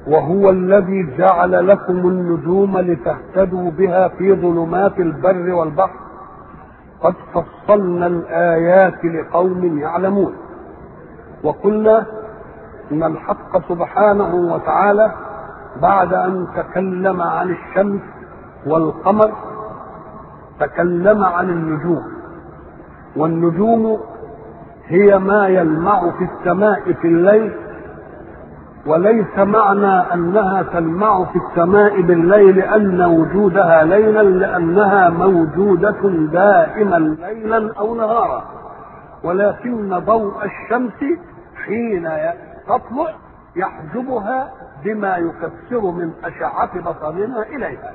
وهو الذي جعل لكم النجوم لتهتدوا بها في ظلمات البر والبحر قد فصلنا الآيات لقوم يعلمون. وقلنا إن الحق سبحانه وتعالى بعد أن تكلم عن الشمس والقمر تكلم عن النجوم، والنجوم هي ما يلمع في السماء في الليل، وليس معنى أنها تلمع في السماء بالليل أن وجودها ليلا، لأنها موجودة دائما ليلا أو نهارا، ولكن ضوء الشمس حين تطلع يحجبها بما يكثر من أشعة بصرنا إليها،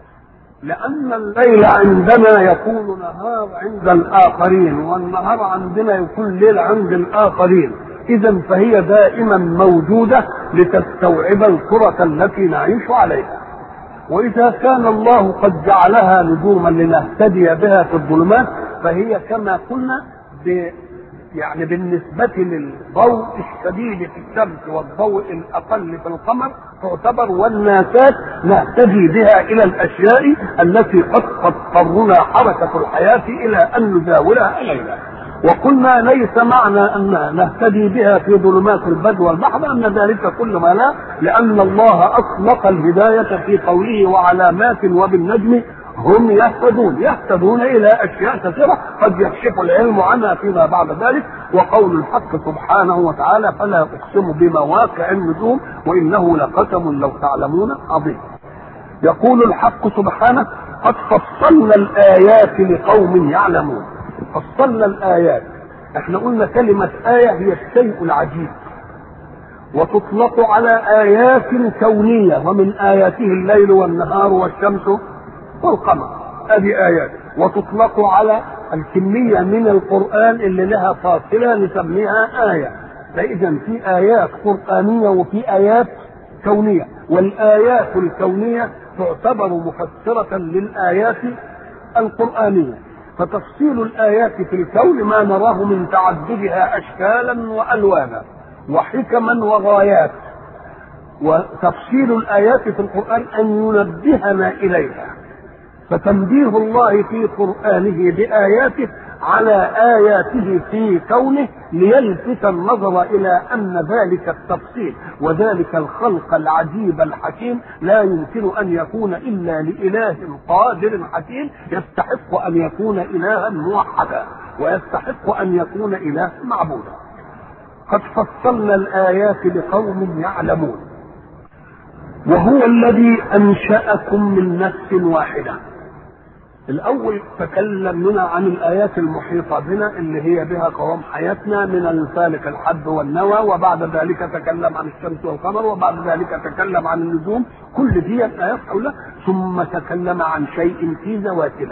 لأن الليل عندنا يكون نهار عند الآخرين، والنهار عندنا يكون ليل عند الآخرين. إذا فهي دائما موجودة لتستوعب الكرة التي نعيش عليها. وإذا كان الله قد جعلها نجوما لنهتدي بها في الظلمات، فهي كما قلنا يعني بالنسبة للضوء الشديد في الشمس والضوء الأقل في القمر تعتبر والناسات نهتدي بها إلى الأشياء التي قد تضطرنا حركة الحياة إلى أن نزاولها إليها. وقلنا ليس معنى أن نهتدي بها في ظلمات البر والبحر أن ذلك كل ما لا، لأن الله أطلق الهداية في قوله وعلامات وبالنجم هم يهتدون إلى أشياء كثيرة قد يكشف العلم عنها فيما بعد ذلك. وقول الحق سبحانه وتعالى فلا أقسم بمواقع النجوم وإنه لقسم لو تعلمون عظيم. يقول الحق سبحانه قد فصلنا الآيات لقوم يعلمون. فصلنا الآيات، احنا قلنا كلمة آية هي الشيء العجيب، وتطلق على آيات كونية، ومن آياته الليل والنهار والشمس والقمر، هذه آيات. وتطلق على الكمية من القرآن اللي لها فاصلة نسميها آية. فإذا في آيات قرآنية وفي آيات كونية، والآيات الكونية تعتبر مفسرة للآيات القرآنية. فتفصيل الآيات في الكون ما نراه من تعددها أشكالا وألوانا وحكما وغايات، وتفصيل الآيات في القرآن أن ينبهنا إليها. فتنبيه الله في قرآنه بآياته على آياته في كونه ليلفت النظر إلى أن ذلك التفصيل وذلك الخلق العجيب الحكيم لا يمكن أن يكون إلا لإله قادر حكيم يستحق أن يكون إلها موحدا ويستحق أن يكون إله معبودا. قد فصلنا الآيات لقوم يعلمون. وهو الذي أنشأكم من نفس واحدة. الأول تكلم لنا عن الآيات المحيطة بنا اللي هي بها قوام حياتنا من الفالق الحب والنوى، وبعد ذلك تكلم عن الشمس والقمر، وبعد ذلك تكلم عن النجوم، كل دي آيات حولها. ثم تكلم عن شيء في ذواتنا.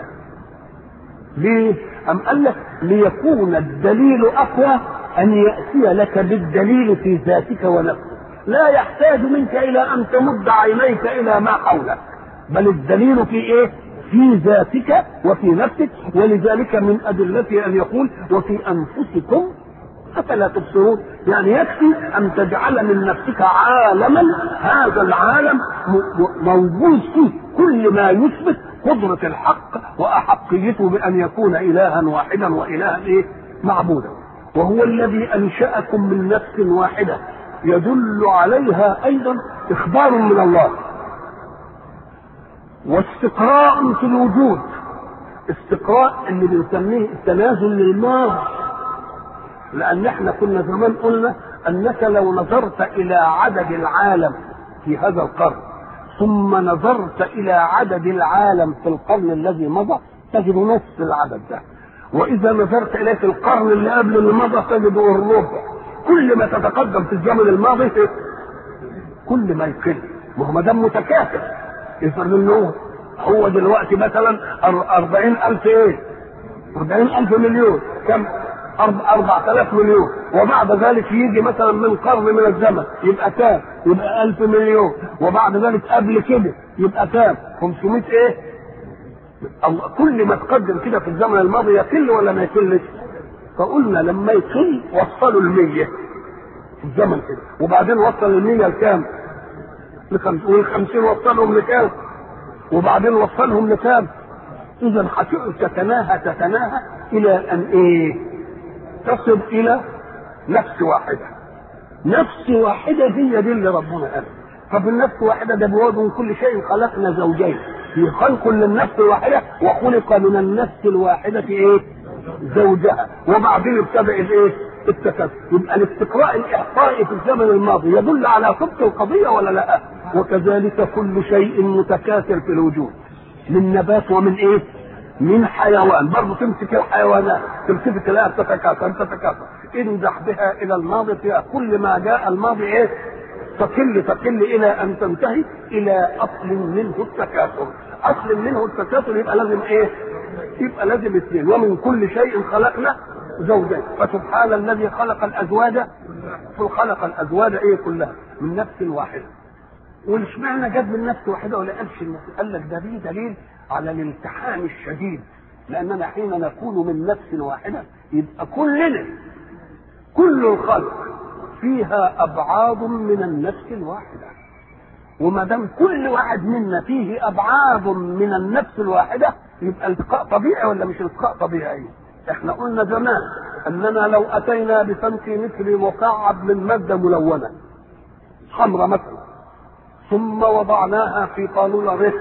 ليه؟ أم قال لك ليكون الدليل أقوى أن يأتي لك بالدليل في ذاتك ونفسك، لا يحتاج منك إلى أن تمد عينيك إلى ما حولك، بل الدليل في إيه؟ في ذاتك وفي نفسك. ولذلك من أدلته أن يقول وفي أنفسكم أفلا تبصرون، يعني يكفي أن تجعل من نفسك عالما، هذا العالم موجود فيه كل ما يثبت قدرة الحق وأحقيته بأن يكون إلها واحدا وإلها إيه؟ معبودا. وهو الذي أنشأكم من نفس واحدة يدل عليها أيضا إخبار من الله واستقراء في الوجود. استقراء اللي بنسميه التنازل للماضي، لأن احنا كنا زمان قلنا أنك لو نظرت إلى عدد العالم في هذا القرن ثم نظرت إلى عدد العالم في القرن الذي مضى تجد نفس العدد ده، وإذا نظرت إليه في القرن اللي قبل اللي مضى تجد الربع. كل ما تتقدم في الزمن الماضي كل ما يقل، ما دام متكاثر. يفرض انه هو دلوقتي مثلا 40,000 ايه؟ 40,000 مليون، كم؟ 4,000 مليون، وبعد ذلك يجي مثلا من قرن من الزمن يبقى كام؟ يبقى 1000 مليون، وبعد ذلك قبل كده يبقى كام؟ 500 ايه؟ كل ما تقدم كده في الزمن الماضي يقل ولا ما يقلش؟ فقلنا لما يقل وصلوا 100 في الزمن كده، وبعدين وصل 100 لكام؟ وال50 وصلهم لكام؟ وبعدين وصلهم لكام؟ اذا تتناهى الى ان ايه؟ تصل الى نفس واحده. نفس واحده هي دي اللي ربنا قال. طب النفس واحده ده بواد من كل شيء خلقنا زوجين، في خلق للنفس الواحده وخلق من النفس الواحده ايه؟ زوجها. وبعدين ابتدأ الايه؟ التكاثر. يبقى الاستقراء الاحصائي في الزمن الماضي يدل على صدق القضيه ولا لا؟ وكذلك كل شيء متكاثر في الوجود، من نبات ومن ايه؟ من حيوان. برضه تمسك الحيوانات تمسك تلاقيها تتكاثر انزح بها الى الماضي فيها كل ما جاء الماضي ايه؟ تقل الى ان تنتهي الى اصل منه التكاثر. اصل منه التكاثر يبقى لازم ايه؟ يبقى لازم اثنين. ومن كل شيء خلقنا زوجين. فسبحان الذي خلق الازواج ايه كلها من نفس واحده. واشمعنى جاب من نفس واحده ولا قالش النفس؟ قال لك ده دي دليل على الامتحان الشديد، لاننا حين نكون من نفس واحده يبقى كل الخلق فيها ابعاد من النفس الواحده. وما دام كل واحد منا فيه ابعاد من النفس الواحده يبقى التقاء طبيعي ولا مش التقاء طبيعي؟ احنا قلنا زمان اننا لو اتينا بسنتيمتر مكعب من ماده ملونه حمراء مثلا ثم وضعناها في قارورة رفق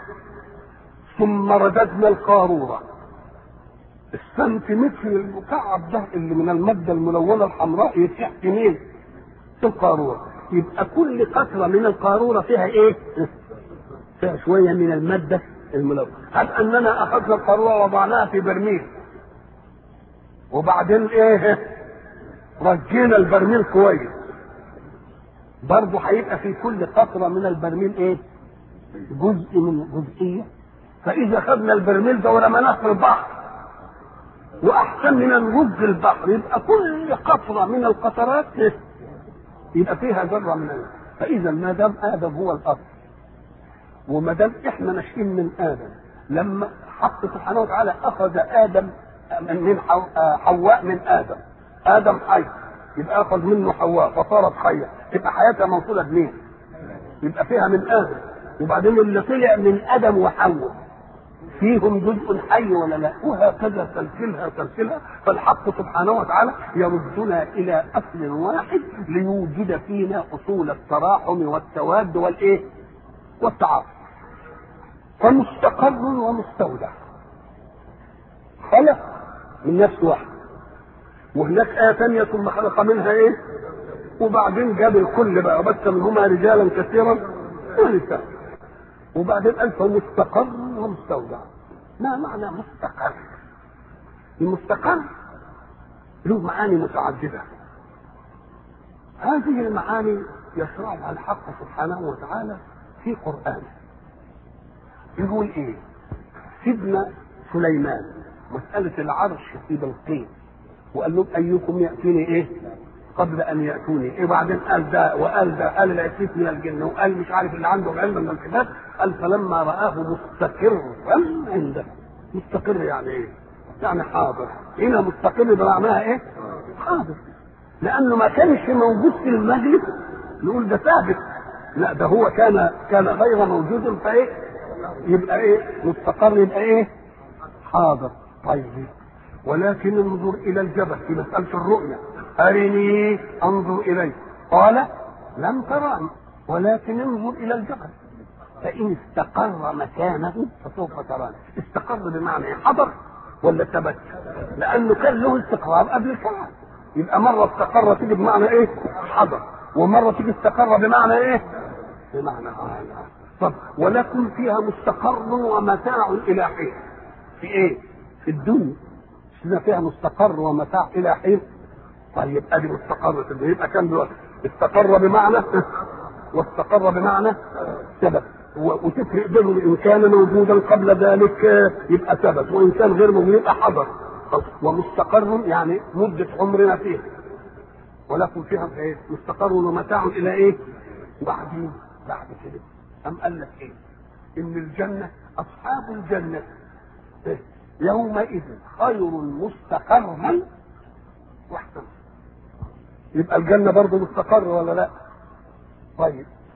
ثم رددنا القارورة، السنتيمتر المكعب ده اللي من المادة الملونة الحمراء يسيح في مين؟ في القارورة. يبقى كل قطرة من القارورة فيها ايه؟ فيها شوية من المادة الملونة. هل اننا اخذنا القارورة ووضعناها في برميل وبعدين ايه؟ رجينا البرميل كويس، برضه هيبقى في كل قطرة من البرميل ايه؟ جزء من جزئية. فإذا خدنا البرميل ده ورميناه في البحر وأحسن من نرج البحر يبقى كل قطرة من القطرات يبقى فيها ذرة من الله. فإذا ما دام آدم هو الأصل وما دام إحنا ناشئين من آدم، لما حق سبحانه وتعالى أخذ آدم من حواء من آدم حي، يبقى اخذ منه حواء فصارت حيه، تبقى حياتها موصوله بمين؟ يبقى فيها من ادم. وبعدين اللي طلع من ادم وحواء فيهم جزء حي ولا لا؟ وهكذا سلسلها. فالحق سبحانه وتعالى يردنا الى اصل واحد ليوجد فينا اصول التراحم والتواد والايه؟ والتعاطف. فمستقر ومستودع خلق من نفس واحد، وهناك آية ثانية ثم خلق منها ايه؟ وبعدين جاب الكل بقى بث منهما رجالا كثيرا ونساء. وبعدين قال فمستقر ومستودع. ما معنى مستقر؟ المستقر له معاني متعددة. هذه المعاني يشرعها الحق سبحانه وتعالى في قرآنه. يقول ايه؟ سيدنا سليمان مسألة العرش في بلقيس وقال لهم ايكم ياتوني ايه قبل ان ياتوني ايه. بعدين قال ده وقال ده، قال العفريت من الجن وقال مش عارف اللي عنده علم من الكتاب. قال فلما رآه مستقرا عنده. مستقر يعني ايه؟ يعني حاضر. هنا مستقر بمعناها ايه؟ حاضر. لانه ما كانش موجود في المجلس نقول ده ثابت، لا ده هو كان غير موجود فايه يبقى ايه؟ مستقر يبقى ايه؟ حاضر. طيب ولكن انظر الى الجبل في مسألة الرؤية، ارني انظر اليه قال لم تراني ولكن انظر الى الجبل فان استقر مكانه فسوف تراني. استقر بمعنى ايه؟ حضر ولا ثبت؟ لانه كان له استقرار قبل الكلام. يبقى مرة استقر تيجي بمعنى ايه؟ حضر، ومرة تيجي استقر بمعنى ايه؟ بمعنى طب ولكن فيها مستقر ومتاع الى حين. في ايه؟ في الدنيا إذا فيها مستقر ومتاع إلى حين. طيب أدي مستقر يبقى كان دلوقتي استقر بمعنى واستقر بمعنى ثبت. وتفرق بينهم إن كان موجودا قبل ذلك يبقى ثبت، وإن كان غير موجود يبقى حضر. ومستقر يعني مدة عمرنا فيه، ولكن فيها إيه؟ مستقر ومتاع إلى إيه؟ بعد كده أم قال لك إيه؟ إن الجنة أصحاب الجنة إيه؟ يومئذ خير مستقرا واحسن. يبقى الجنة برضه مستقر ولا لا؟ طيب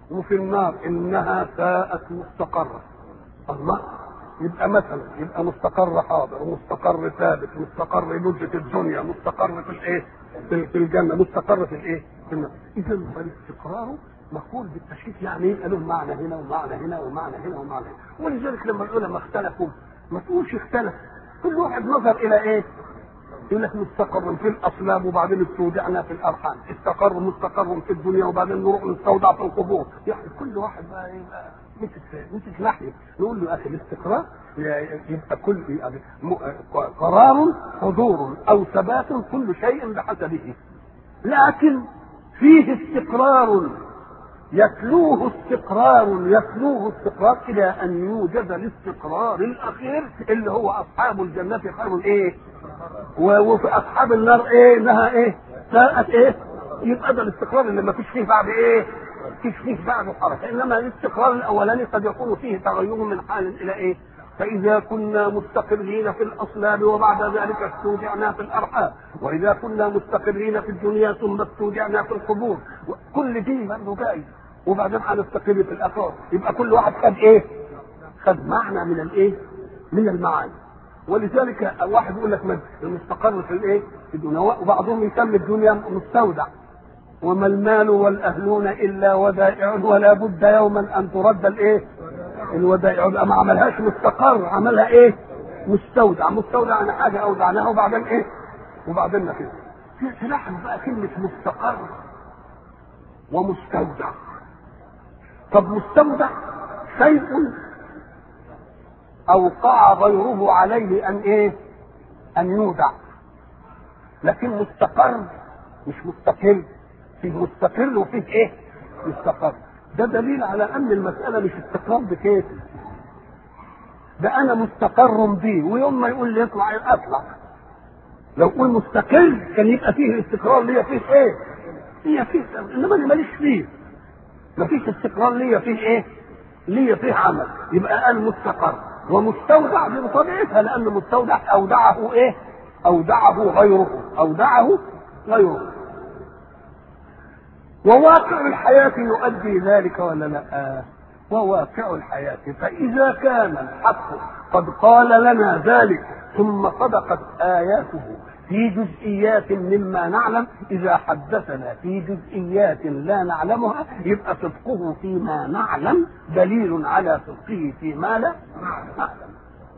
وفي النار إنها ساءت مستقرة. الله، يبقى مثلا يبقى مستقر حاضر ومستقر ثابت، مستقر لجة الدنيا، مستقر في الايه؟ في الجنة، مستقر في الايه؟ في النار. إذا فالاستقرار مقول بالتشكيك، يعني يبقى له معنى هنا ومعنى هنا ومعنى هنا ومعنى هنا. ولذلك لما العلماء اختلفوا ما تقولش اختلف، كل واحد نظر إلى ايه؟ يقول لك مستقر في الاصلاب وبعدين استودعنا في الارحام، استقر مستقر في الدنيا وبعدين نروح نستودع في القبور. يعني كل واحد بقى يبقى مسك ناحيه. نقول له اخي الاستقرار يبقى كل قرار حضور او ثبات كل شيء بحسبه، لكن فيه استقرار يتلوه استقرار الى ان يوجد الاستقرار الاخير اللي هو اصحاب الجنه خير ايه، وفي اصحاب النار ايه انها ايه ساءت ايه. يبقى ده الاستقرار اللي ما فيش فيه بعد ايه، فيش فيه بعد حركه. انما الاستقرار الاولاني قد يكون فيه تغير من حال الى ايه. فاذا كنا مستقرين في الاصلاب وبعد ذلك استودعنا في الارحام، واذا كنا مستقرين في الدنيا ثم استودعنا في القبور، كل دي برضه جاي وبعدين هنستقر في الاخره. يبقى كل واحد خد ايه؟ خد معنى من الايه؟ من المعاني. ولذلك واحد يقول لك المستقر في الايه؟ في الدنيا، وبعضهم يسمي الدنيا مستودع. وما المال والاهلون الا ودائع ولا بد يوما ان ترد الايه؟ الودائع. يبقى ما عملهاش مستقر، عملها ايه؟ مستودع. مستودع عن حاجه اودعناها وبعدين ايه؟ وبعدين نفذ. في تلاحظ بقى كلمه مستقر ومستودع. طب مستودع شيء اوقع غيره عليه ان ايه؟ ان يودع. لكن مستقر مش مستقل، فيه مستقر وفيه ايه؟ مستقر. ده دليل على ان المساله مش استقرار بكيفي، ده انا مستقر بيه، ويوم ما يقول لي اطلع اطلع. لو قول مستقل كان يبقى فيه استقرار ليا فيه ايه؟ ليا فيه، انما انا ماليش فيه، مفيش استقرار ليا فيه ايه؟ ليا فيه عمل. يبقى قال مستقر. ومستودع بطبيعتها، لان مستودع اودعه ايه؟ اودعه غيره. وواقع الحياة يؤدي ذلك ولا لا؟ وواقع الحياة. فإذا كان الحق قد قال لنا ذلك ثم صدقت آياته في جزئيات مما نعلم، إذا حدثنا في جزئيات لا نعلمها يبقى صدقه فيما نعلم دليل على صدقه فيما لا نعلم.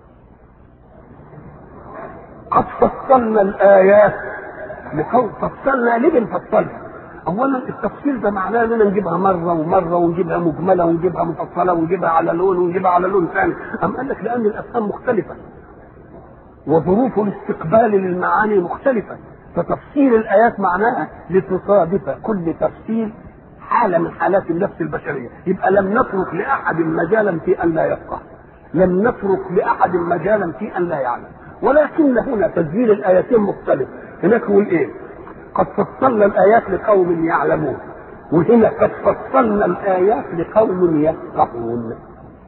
قد فصلنا الآيات لقوم. فصلنا ليه بنفصلها؟ اولا التفصيل ده معناه اننا نجيبها مره ومره ونجيبها مجمله ونجيبها مفصله ونجيبها على لون ونجيبها على لون ثاني. قال لك لان الافهام مختلفه وظروف الاستقبال للمعاني مختلفه، فتفصيل الايات معناها لتصادف كل تفصيل حاله من حالات النفس البشريه. يبقى لم نترك لاحد مجالا في ان لا يفقه، لم نترك لاحد مجالا في ان لا يعلم. ولكن هنا تسجيل الايتين مختلف. هناك يقول ايه؟ قد فصلنا الآيات لقوم يعلمون، وهنا قد فصلنا الآيات لقوم يفقهون.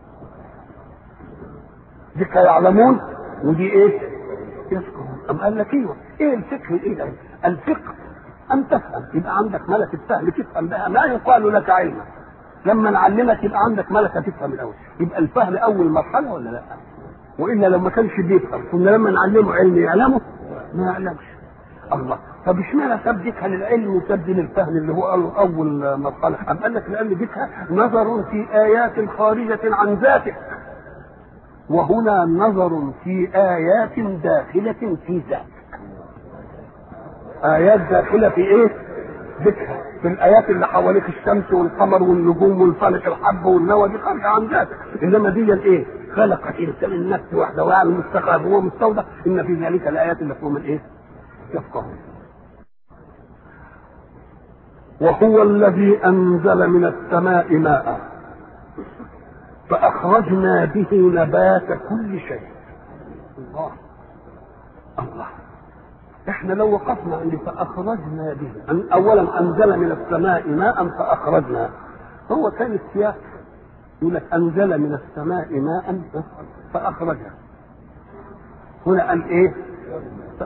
دي يعلمون ودي ايه؟ يفقهون. أم قال لك ايه الفقه؟ ايه الفقه؟ أن تفهم، يبقى عندك ملكة فهم تفهم بها ما يقال لك علما. لما نعلمك يبقى عندك ملكة تفهم الأول. يبقى الفهم أول مرحلة ولا لا؟ وإلا لو ما كانش بيفهم كنا لما نعلمه علم يعلمه ما يعلمش. الله، طب اشمعنى تبديكها للعلم وتبدي للفهم اللي هو اول مرحله؟ قال لك لان ديكها نظر في ايات خارجه عن ذاتك، وهنا نظر في ايات داخله في ذاتك. ايات داخله في ايه؟ ذكرها في الايات اللي حواليك، الشمس والقمر والنجوم والفلك الحب والنوى، دي خارجه عن ذاتك. انما دي ايه؟ خلق الانسان النفس وحده وعلى المستقر هو مستودع. ان في ذلك الايات اللي فيهم الايه؟ يفقهون. وهو الذي أنزل من السماء ماء فأخرجنا به نبات كل شيء. الله، احنا لو وقفنا عند فأخرجنا به، أولا أنزل من السماء ماء فأخرجنا، هو كان السياق يقول لك أنزل من السماء ماء فأخرجنا. هنا قال إيه؟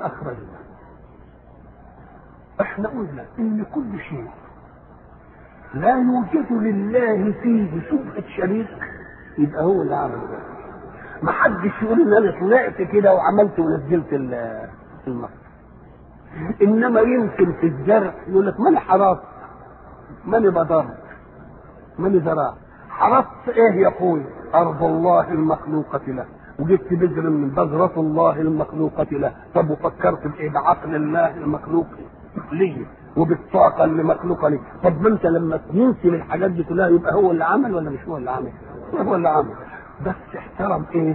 فأخرجنا. احنا قلنا ان كل شيء لا يوجد لله فيه شبهة شريك، يبقى هو اللي عمل ده. ما حدش يقول ان انا طلعت كده وعملت ونزلت المصر. انما يمكن في الزرع يقول لك ماني حرصت، ماني بضرت، ماني زرعت. حرصت ايه يا اخوي؟ ارض الله المخلوقة له، وجبت بذر من بذرة الله المخلوقة له. طب وفكرت بايه؟ بعقل الله المخلوق ليه وبالطاقة اللي مخلوقة ليه. طب ما انت لما تنسي الحاجات دي كلها يبقى هو اللي عمل ولا مش هو اللي عمل؟ هو اللي عمل، بس احترم ايه؟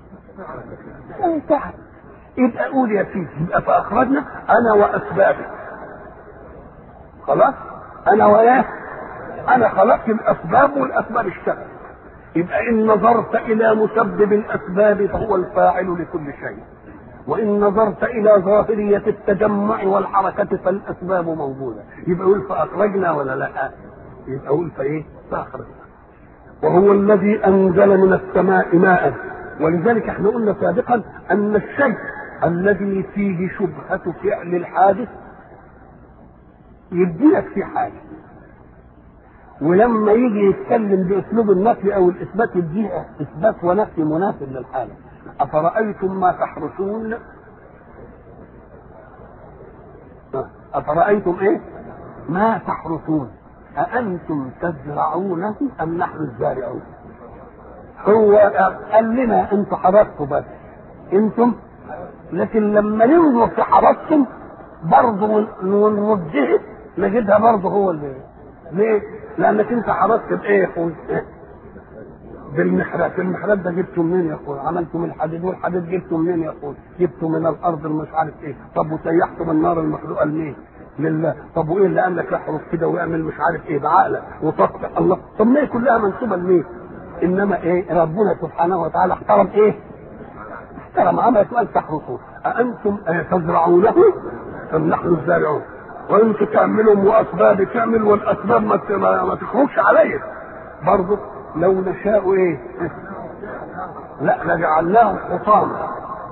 تعب. يبقى قول يا سيدي، يبقى فاخرجنا انا واسبابي. خلاص انا وياه، انا خلقت الاسباب والاسباب اشتغلت. يبقى ان نظرت الى مسبب الاسباب فهو الفاعل لكل شيء، وان نظرت الى ظاهرية التجمع والحركة فالاسباب موجودة. يبقى قول فاخرجنا ولا لا؟ يبقى قول فايه؟ فاخرجنا. وهو الذي انزل من السماء ماء. ولذلك احنا قلنا سابقا ان الشيء الذي فيه شبهة فعل الحادث يديلك في حاجة، ولما يجي يتكلم باسلوب النفي او الاثبات يديه اثبات ونفي مناسب للحاله. افرايتم ما تحرثون، افرايتم ايه ما تحرثون اانتم تزرعونه ام نحن الزارعون. هو قال لنا انتم حرثتوا بس انتم، لكن لما ننظر في حرثتم برضه ونرجعها نجدها برضه هو اللي. ليه؟ لانك انت حرثت بايه يا اخوي؟ بالمحرات. المحرات ده جبته منين يا اخوي؟ عملته من الحديد، والحديد جبته منين يا اخوي؟ جبته من الارض مش عارف ايه. طب وسيحته بالنار المخلوقه لمين؟ لله. طب وايه اللي قال لك احرث كده واعمل مش عارف ايه بعقلك وتقطع الله؟ طب ما هي كلها منسوبه لمين؟ انما ايه؟ ربنا سبحانه وتعالى احترم ايه؟ احترم عمل سؤال تحرثون أأنتم تزرعونه أم نحن الزارعون. وانتم تعملوا واسباب تعمل والاسباب ما تخرجش عليا برضه. لو نشاء ايه؟ لا لجعلناه حطاما.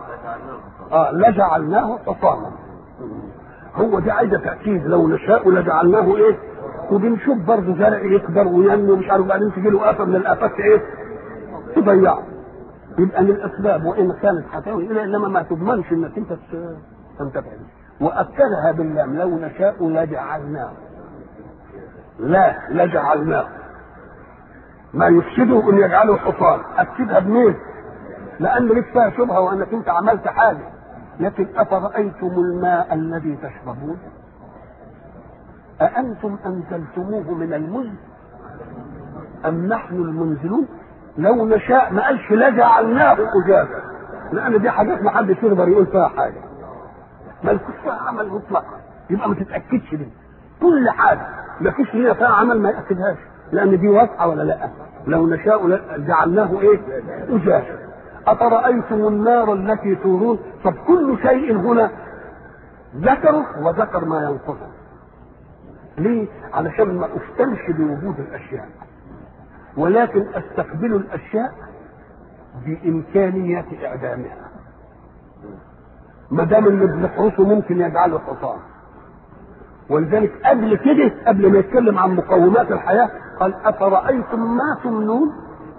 لجعلناه حطاما. هو دي عايزه تاكيد. لو نشاء لجعلناه ايه؟ وبنشوف برضه زرع يكبر وينمو مش عارف، بعدين تجي له آفة من الآفات ايه؟ تضيعه. يبقى من الاسباب وان كانت حتاوي الى، انما ما تضمنش انك انت تنتفع به. واكدها باللام لو نشاء لجعلناه. لا لجعلناه ما يفسده ان يجعله حصان. اكدها بمين؟ لان لك فيها شبهه وانك انت عملت حاجه. لكن افرايتم الماء الذي تشربون اانتم انزلتموه من المزن ام نحن المنزلون. لو نشاء ما قالش لجعلناه اجازه، لان دي حاجات ما حدش يقدر يقول فيها حاجه، ما لكوش فيها عمل مطلقا. يبقى ما تتاكدش دي كل حاجه ما فيش ليها فيها عمل ما ياكدهاش، لان دي واضحه ولا لا؟ لو نشاء جعلناه ايه؟ اجازه. افرايتم النار التي تورون. طب كل شيء هنا ذكره وذكر ما ينقصه. ليه؟ علشان ما افتنش بوجود الاشياء، ولكن استقبل الاشياء بامكانيه اعدامها. ما دام اللي بنحرسه ممكن يجعله حصان. ولذلك قبل كده، قبل ما يتكلم عن مقومات الحياه قال افرايتم ما تمنون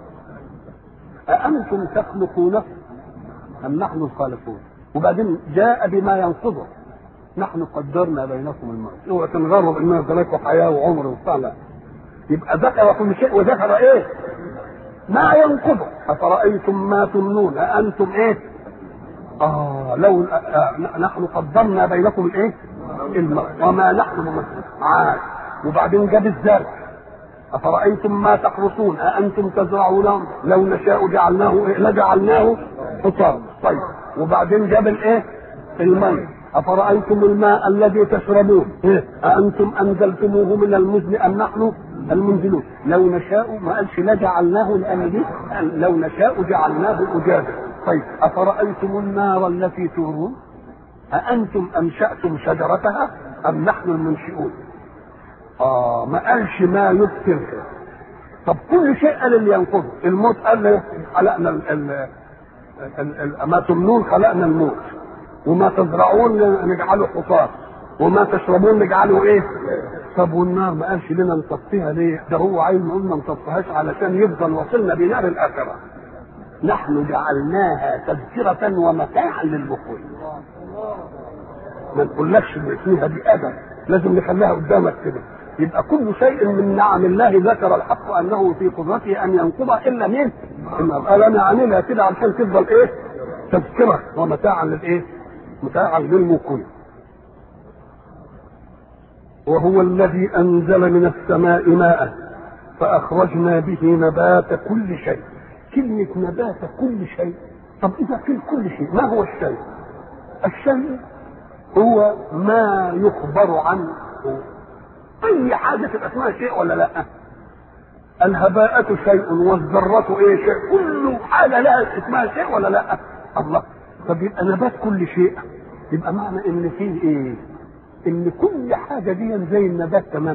اانتم تخلقونه ام نحن الخالقون. وبعدين جاء بما ينقضه نحن قدرنا بينكم الموت. اوعى تنغروا باننا ذلكوا حياه وعمر وبتاع. لا، يبقى ذكر كل شيء وذكر ايه؟ ما ينقضه. افرايتم ما تمنون اانتم ايه؟ لو نحن قدرنا بينكم الايه؟ الموت وما نحن ممثلين. وبعدين جاب الزرع افرايتم ما تحرثون اانتم تزرعونه لو نشاء جعلناه إيه؟ لجعلناه حطاما. طيب وبعدين جاب الايه؟ الماء. افرايتم الماء الذي تشربون اانتم انزلتموه من المزن ام نحن المنزلون. لو نشاء ما قالش لجعلناه، لان دي لو نشاء جعلناه اجازه. طيب افرايتم النار التي تورون اانتم انشاتم شجرتها ام نحن المنشئون. ما قالش ما يبصر. طب كل شيء قال اللي ينقضه. الموت قال خلقنا ما تمنون خلقنا الموت، وما تزرعون نجعله حصاد، وما تشربون نجعله ايه؟ طب والنار ما قالش لنا نطفيها ليه؟ ده هو عايز نقول ما نطفيهاش علشان يفضل وصلنا بنار الاخره. نحن جعلناها تذكرة ومتاعا للبخور. ما نقولكش ان فيها دي ادب، لازم نخليها قدامك كده. يبقى كل شيء من نعم الله ذكر الحق انه في قدرته ان ينقضها الا مين؟ قال انا عاملها كده عشان تفضل ايه؟ تذكرة ومتاعا للايه؟ متاعا للمقيم. وهو الذي انزل من السماء ماء فاخرجنا به نبات كل شيء. كلمة نبات كل شيء، طب اذا كل شيء ما هو الشيء؟ الشيء هو ما يخبر عنه. اي حاجة تبقى اسمها شيء ولا لا؟ الهباءة شيء والذرة ايه شيء، كل حاجة لها اسمها شيء ولا لا؟ الله. طب يبقى نبات كل شيء، يبقى معنى ان فيه ايه؟ ان كل حاجة دي زي النبات تمام،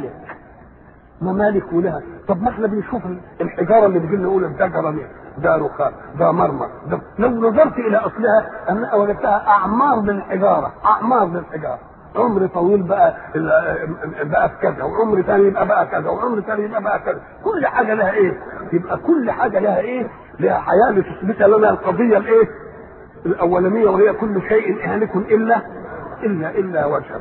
ممالك ولها. طب ما احنا بنشوف الحجارة اللي بيجي لنا نقول الشجرة دي ده رخام ده مرمر ده، لو نظرت الى اصلها انا وجدتها اعمار للحجارة، اعمار للحجارة، عمر طويل بقى في كذا، وعمر ثاني يبقى بقى كذا، وعمر ثاني يبقى بقى كذا. كل حاجة لها ايه؟ يبقى كل حاجة لها ايه؟ لها حياة لتثبت لنا القضية الايه؟ الاولانية، وهي كل شيء هالك الا وجهه.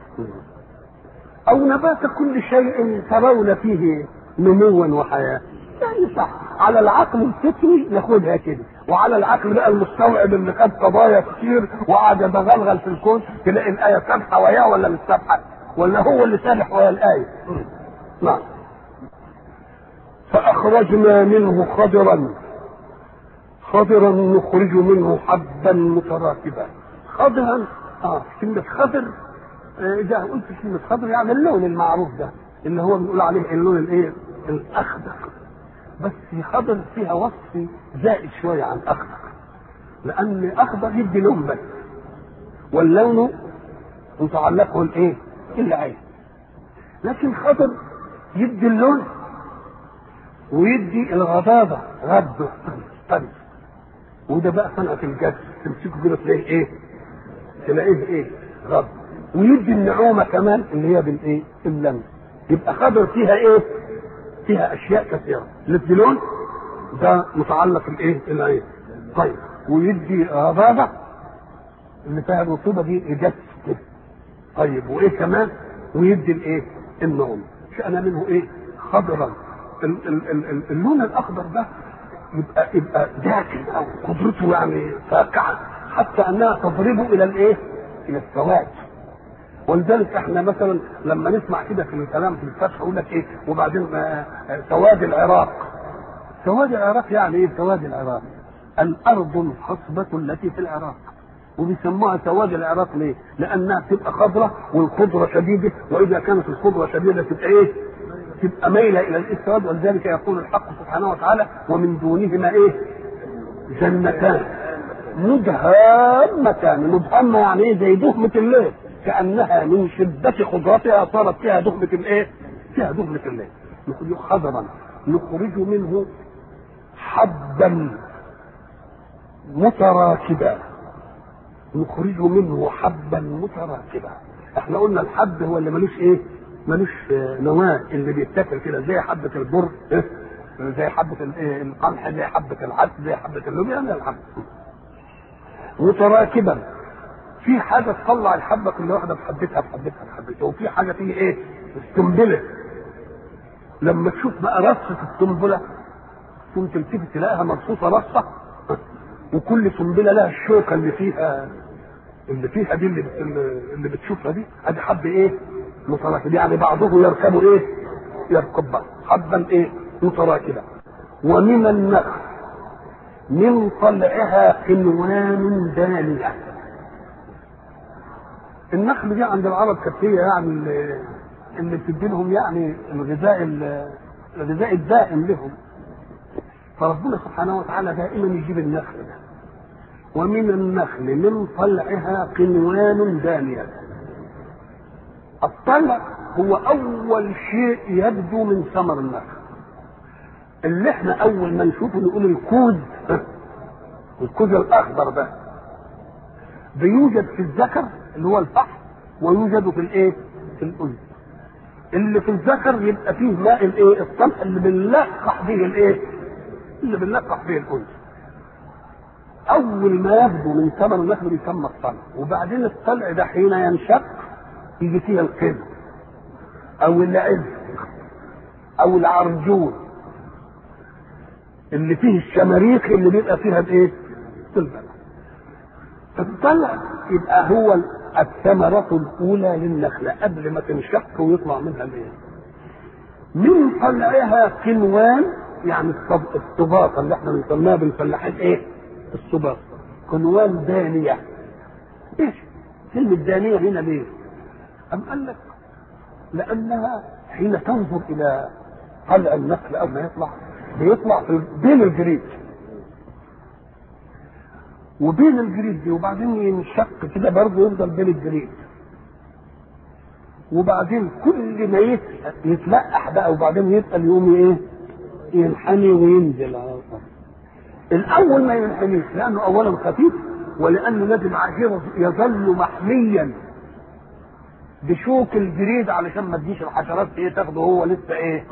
او نبات كل شيء ترون فيه نموا وحياه. يعني صح، على العقل الفطري ناخدها كده، وعلى العقل بقى المستوعب اللي خد قضايا كتير وقعد يتغلغل في الكون تلاقي الايه سابحه وياه ولا مش سابحه، ولا هو اللي سابح ويا الايه. نعم. فاخرجنا منه خضرا نخرج منه حبا متراكبا. خضرا كلمه خضر، إذا قلت كلمة خضر يعني اللون المعروف ده اللي هو بنقول عليه اللون الايه؟ الأخضر. بس خضر فيها وصف زائد شوية عن أخضر، لأن أخضر يدي لون بس، واللون متعلقه الايه؟ العين. لكن خضر يدي اللون ويدي الغضاضة، غض طري. وده بقى صنعة الجد، تمسكه كده تلاقيه ايه؟ تلاقيه ايه؟ غض. ويدي النعومه كمان اللي هي بالايه؟ اللمس. يبقى خضر فيها ايه؟ فيها اشياء كثيره. اللون ده متعلق الايه؟ العين. طيب ويدي غضاضه اللي فيها الرطوبه دي اجت كده. طيب وايه كمان؟ ويدي الايه؟ النعومه. شأن منه ايه؟ خضرا. اللون الاخضر ده يبقى ذاتي او قدرته يعني فاقعه، حتى انها تضربه الى الايه؟ الى السواد. ولذلك احنا مثلا لما نسمع كده في الكلام في الفتح يقول لك ايه؟ وبعدين سواد العراق. سواد العراق يعني ايه؟ سواد العراق الارض الخصبة التي في العراق، وبيسموها سواد العراق ليه؟ لانها تبقى خضراء والخضرة شديدة، واذا كانت الخضرة شديدة تبقى ايه؟ تبقى ميلة الى الاسود. ولذلك يقول الحق سبحانه وتعالى ومن دونهما ايه؟ جنتان مدهامتان. مدهمة يعني ايه؟ زي دهمة الليل، كأنها من شدة خضرتها صارت فيها دهمة الايه؟ فيها دهمة الليل. نخرج خضرا نخرج منه حبا متراكبا. نخرج منه حبا متراكبا. احنا قلنا الحب هو اللي ملوش ايه؟ ملوش نواه، اللي بيتاكل كده زي حبة البر، زي حبة القمح، زي حبة العدس، زي حبة اللوبيا، زي الحب. متراكبا، في حاجه تطلع الحبه كل واحده بحبتها وفي حاجه فيه ايه؟ السنبله. لما تشوف بقى رصه السنبله ثم تلتفت تلاقيها مرصوصه رصه، وكل سنبله لها الشوكه اللي فيها دي اللي بتشوفها دي، ادي حب ايه؟ متراكب. يعني بعضه يركب ايه؟ يركب بعض. حبا ايه؟ متراكبه. ومن النخل من طلعها قنوان دانيه. النخل دي عند العرب كانت هي يعني اللي بتدي لهم يعني الغذاء الدائم لهم. فربنا سبحانه وتعالى دائما يجيب النخل ده. ومن النخل من طلعها قنوان دانية. الطلع هو اول شيء يبدو من ثمر النخل، اللي احنا اول ما نشوفه نقول الكوز الاخضر ده بيوجد في الذكر اللي هو الفحم، ويوجد في الايه؟ في الانثى. اللي في الذكر يبقى فيه ماء الايه؟ الطلع اللي بنلقح به الايه؟ اللي بنلقح به الانثى. اول ما يبدو من ثمر النخل بيسمى الطلع، وبعدين الطلع ده حين ينشق يجي فيها القدر او العز او العرجون اللي فيه الشماريخ اللي بيبقى فيها الايه؟ البلع. فالطلع يبقى هو الثمرة الأولى للنخلة قبل ما تنشق ويطلع منها الايه؟ من طلعها قنوان، يعني الصباطة اللي احنا بنسميها بالفلاحين ايه؟ الصباطة. قنوان دانية. ايش؟ كلمة دانية هنا ليه؟ أم قال لك لأنها حين تنظر إلى طلع النخل أو ما يطلع بيطلع بين الجريد وبين الجريد دي، وبعدين ينشق كده برضه يفضل بين الجريد، وبعدين كل ما يتلقح بقى وبعدين يتقل يقوم ايه؟ ينحني وينزل على الارض. الاول ما ينحنيش لانه اولا خفيف، ولانه لازم عشان يظل محميا بشوك الجريد علشان ما تجيش الحشرات ايه تاخده هو لسه ايه.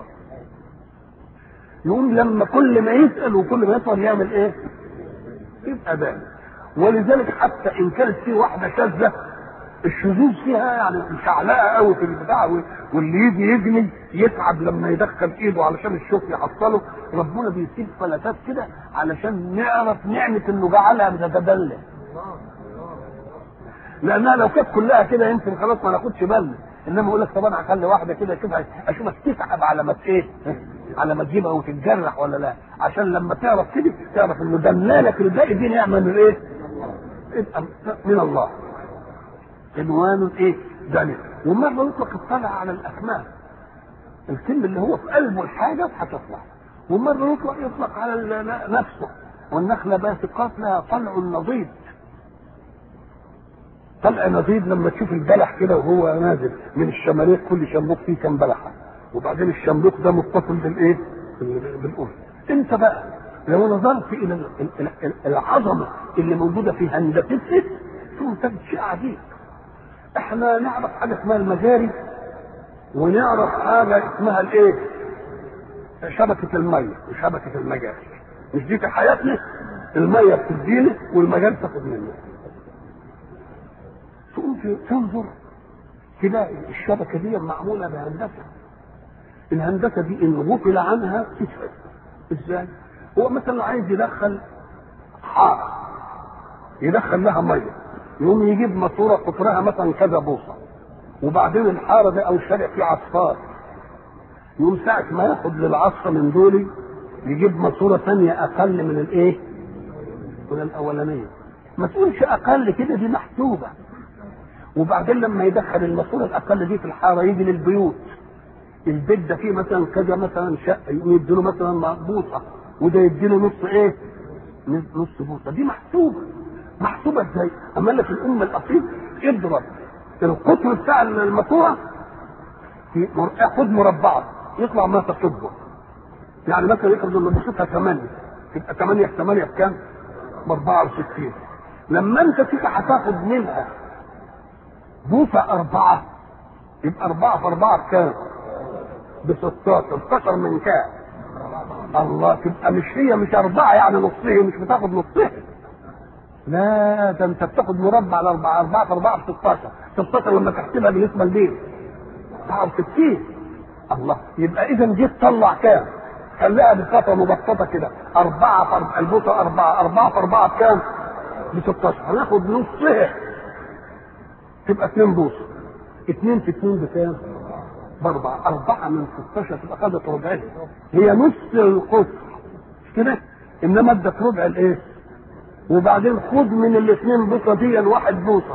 يقوم لما كل ما يسال وكل ما يطول يعمل ايه؟ يبقى باين. ولذلك حتى ان كانت في واحده شاذه الشذوذ فيها يعني مشعلقه قوي في البتاع، واللي يجي يجني يتعب لما يدخل ايده علشان الشوك يحصله، ربنا بيسيب فلتات كده علشان نعرف نعمه انه جعلها بتتدلى. لانها لو كانت كلها كده يمكن خلاص ما ناخدش بالنا، انما يقول لك طب انا هخلي واحده كده كده اشوفك تتعب على ما ايه؟ على ما تجيبها وتتجرح ولا لا، عشان لما تعرف كده تعرف انه دلالك الباقي دي نعمه من ايه؟ من الله. عنوان ايه؟ دانية. ومرة يطلق الطلع على الاسماء، الكلمة اللي هو في قلبه الحاجة هتطلع، ومرة يطلق على نفسه. والنخلة باسقات لها طلع نضيد. طلع نضيد لما تشوف البلح كده وهو نازل من الشماريخ، كل شمبوك فيه كم بلحة، وبعدين الشمبوك ده متصل بالايه؟ بالأنثى. انت بقى لو نظرت الى العظمة اللي موجودة في هندسته تجد شيء عجيب. احنا نعرف حاجه اسمها المجاري، ونعرف حاجه اسمها الايه؟ شبكه الميه وشبكه المجاري. مش دي في حياتنا؟ الميه بتدينا والمجاري تاخد منه. تقوم تنظر تلاقي الشبكه دي معموله بهندسه. الهندسه دي ان غفل عنها تسعد. ازاي؟ هو مثلا عايز يدخل حاره يدخل لها ميه، يقوم يجيب ماسوره قطرها مثلا كذا بوصه، وبعدين الحاره دي او الشارع فيه عصفار، يقوم ساعه ما ياخد للعصفه من دول يجيب ماسوره ثانيه اقل من الايه؟ من الاولانيه. ما تقولش اقل كده، دي محسوبه. وبعدين لما يدخل الماسوره الاقل دي في الحاره يجي للبيوت، البيت ده فيه مثلا كذا مثلا شقه، يقوم يديله مثلا بوصه، وده يديله نص ايه؟ نص بوصه. دي محسوبه ازاي؟ اما لك الام الاصيل اضرب القطر بتاع الماسوره خد مربعه يطلع ما تصبه. يعني مثلا يفرض ان بوصتها 8، تبقى 8 في 8 بكام؟ ب 64. لما انت تيجي هتاخد منها بوصه 4، يبقى 4 في 4 بكام؟ ب 16. 16 من كام؟ الله. تبقى مش 4 يعني نصيه، مش بتاخد نصيه. لا، ده انت بتاخد مربع على 4. 4 في 4 ب 16. 16 لما تحسبها بالنسبه لدين 69. الله. يبقى اذا دي تطلع كام؟ خليها بخطه مبسطه كده، 4 في البوصه 4. 4 في 4 بكام؟ ب 16. هناخد نصها تبقى 2 بوصه. 2 في 2 بكام؟ ب4. 4 من 16 تبقى خدت ربعها، هي نص القطر مش كده؟ انما ادت ربع الايه؟ وبعدين خد من الاثنين بوصه دي الواحد بوصه.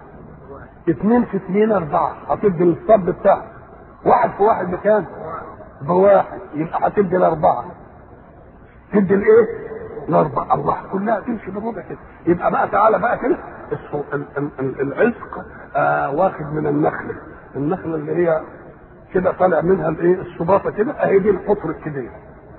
2 في 2 4. هتدي الصب بتاعك 1 في 1 بكام؟ ب1. يبقى هتدي ال4. تدي الايه؟ ال4. الله. كلها تمشي بالربع كده. يبقى بقى تعالى بقى كده العشق واخد من النخله اللي هي كده طالع منها الايه؟ الصباطه كده، اهي دي القطر الكبير.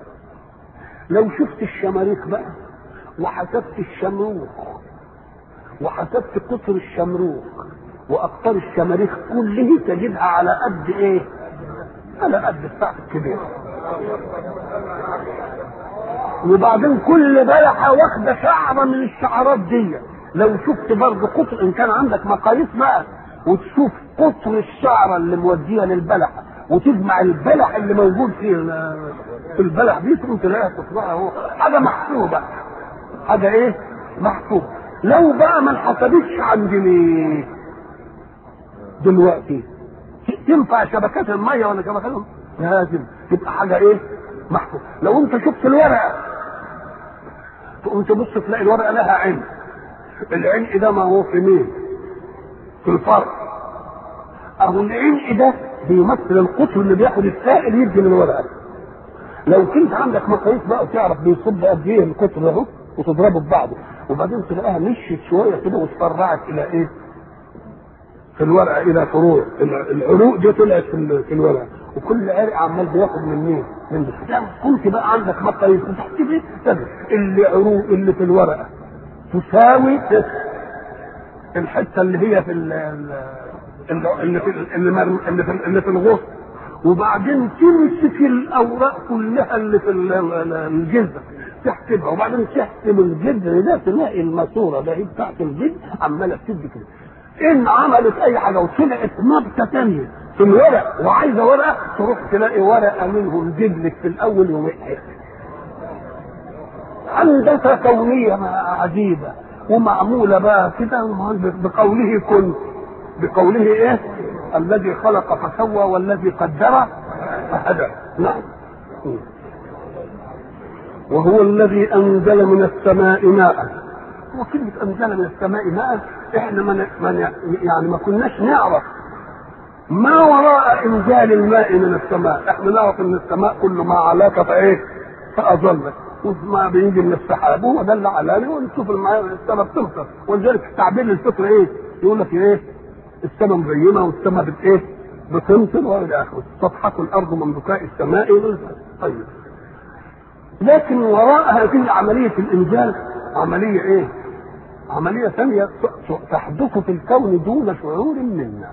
لو شفت الشماريخ بقى وحسبت الشمروخ وحسبت قطر الشمروخ واقطار الشماريخ كله تجدها على قد ايه؟ على قد الساعه الكبيره. وبعدين كل بلحه واخده شعره من الشعرات دي. لو شفت برضه قطر، ان كان عندك مقاييس بقى، وتشوف قطر الشعره اللي موديه للبلحه وتجمع البلح اللي موجود في البلح دي، تقوم تلاقيها تطلع اهو حاجه محسوبه. حاجه ايه؟ محسوبه. لو بقى ما انحسبتش عند مين دلوقتي، تنفع شبكات الميه ولا شبكاتهم؟ لازم تبقى حاجه ايه؟ محسوبه. لو انت شفت الورقه تقوم تبص تلاقي الورقه لها عين. العين ده ما هو في مين؟ في الفرق. اهو العين ده بيمثل القطر اللي بياخد السائل يدي من الورقه. لو كنت عندك مقاييس بقى وتعرف بيصب قد ايه القطر ده وتضربه ببعضه، وبعدين تلاقيها مشيت شويه كده واتفرعت الى ايه؟ في الورقه الى فروع. العروق دي طلعت في الورقه، وكل عرق عمال بياخد من مين؟ من ده. كنت بقى عندك مقاييس وتحسب ايه؟ اللي عروق اللي في الورقه تساوي الحته اللي هي في اللي في الغصن، وبعدين تمسك الاوراق كلها اللي في الجذر تحسبها، وبعدين تحسب الجذر ده تلاقي الماسوره ده بتاعت الجذر عماله تسد كده. ان عملت اي حاجه وطلعت نبته ثانيه في الورق وعايزه ورقه، تروح تلاقي ورقه منهم جدلك في الاول ووقعت. هندسه كونيه عجيبه ومعموله بقى كده بقوله كن. بقوله ايه؟ الذي خلق فسوى والذي قدر فهدى. نعم. وهو الذي انزل من السماء ماء. وكلمة انزل من السماء ماء احنا ما كناش نعرف ما وراء انزال الماء من السماء. احنا نعرف ان السماء كل ما علاك فايه؟ فاظلك. وما بيجي من السحاب هو ده اللي علاني، ونشوف السماء بتمطر. ولذلك التعبير للفطر ايه؟ يقول لك ايه؟ السماء مبينه والسماء ايه؟ بتمطر والى اخره. تضحك الارض من بكاء السماء. طيب، لكن وراء هذه عمليه الانزال عمليه ايه؟ عمليه ثانيه تحدث في الكون دون شعور منا.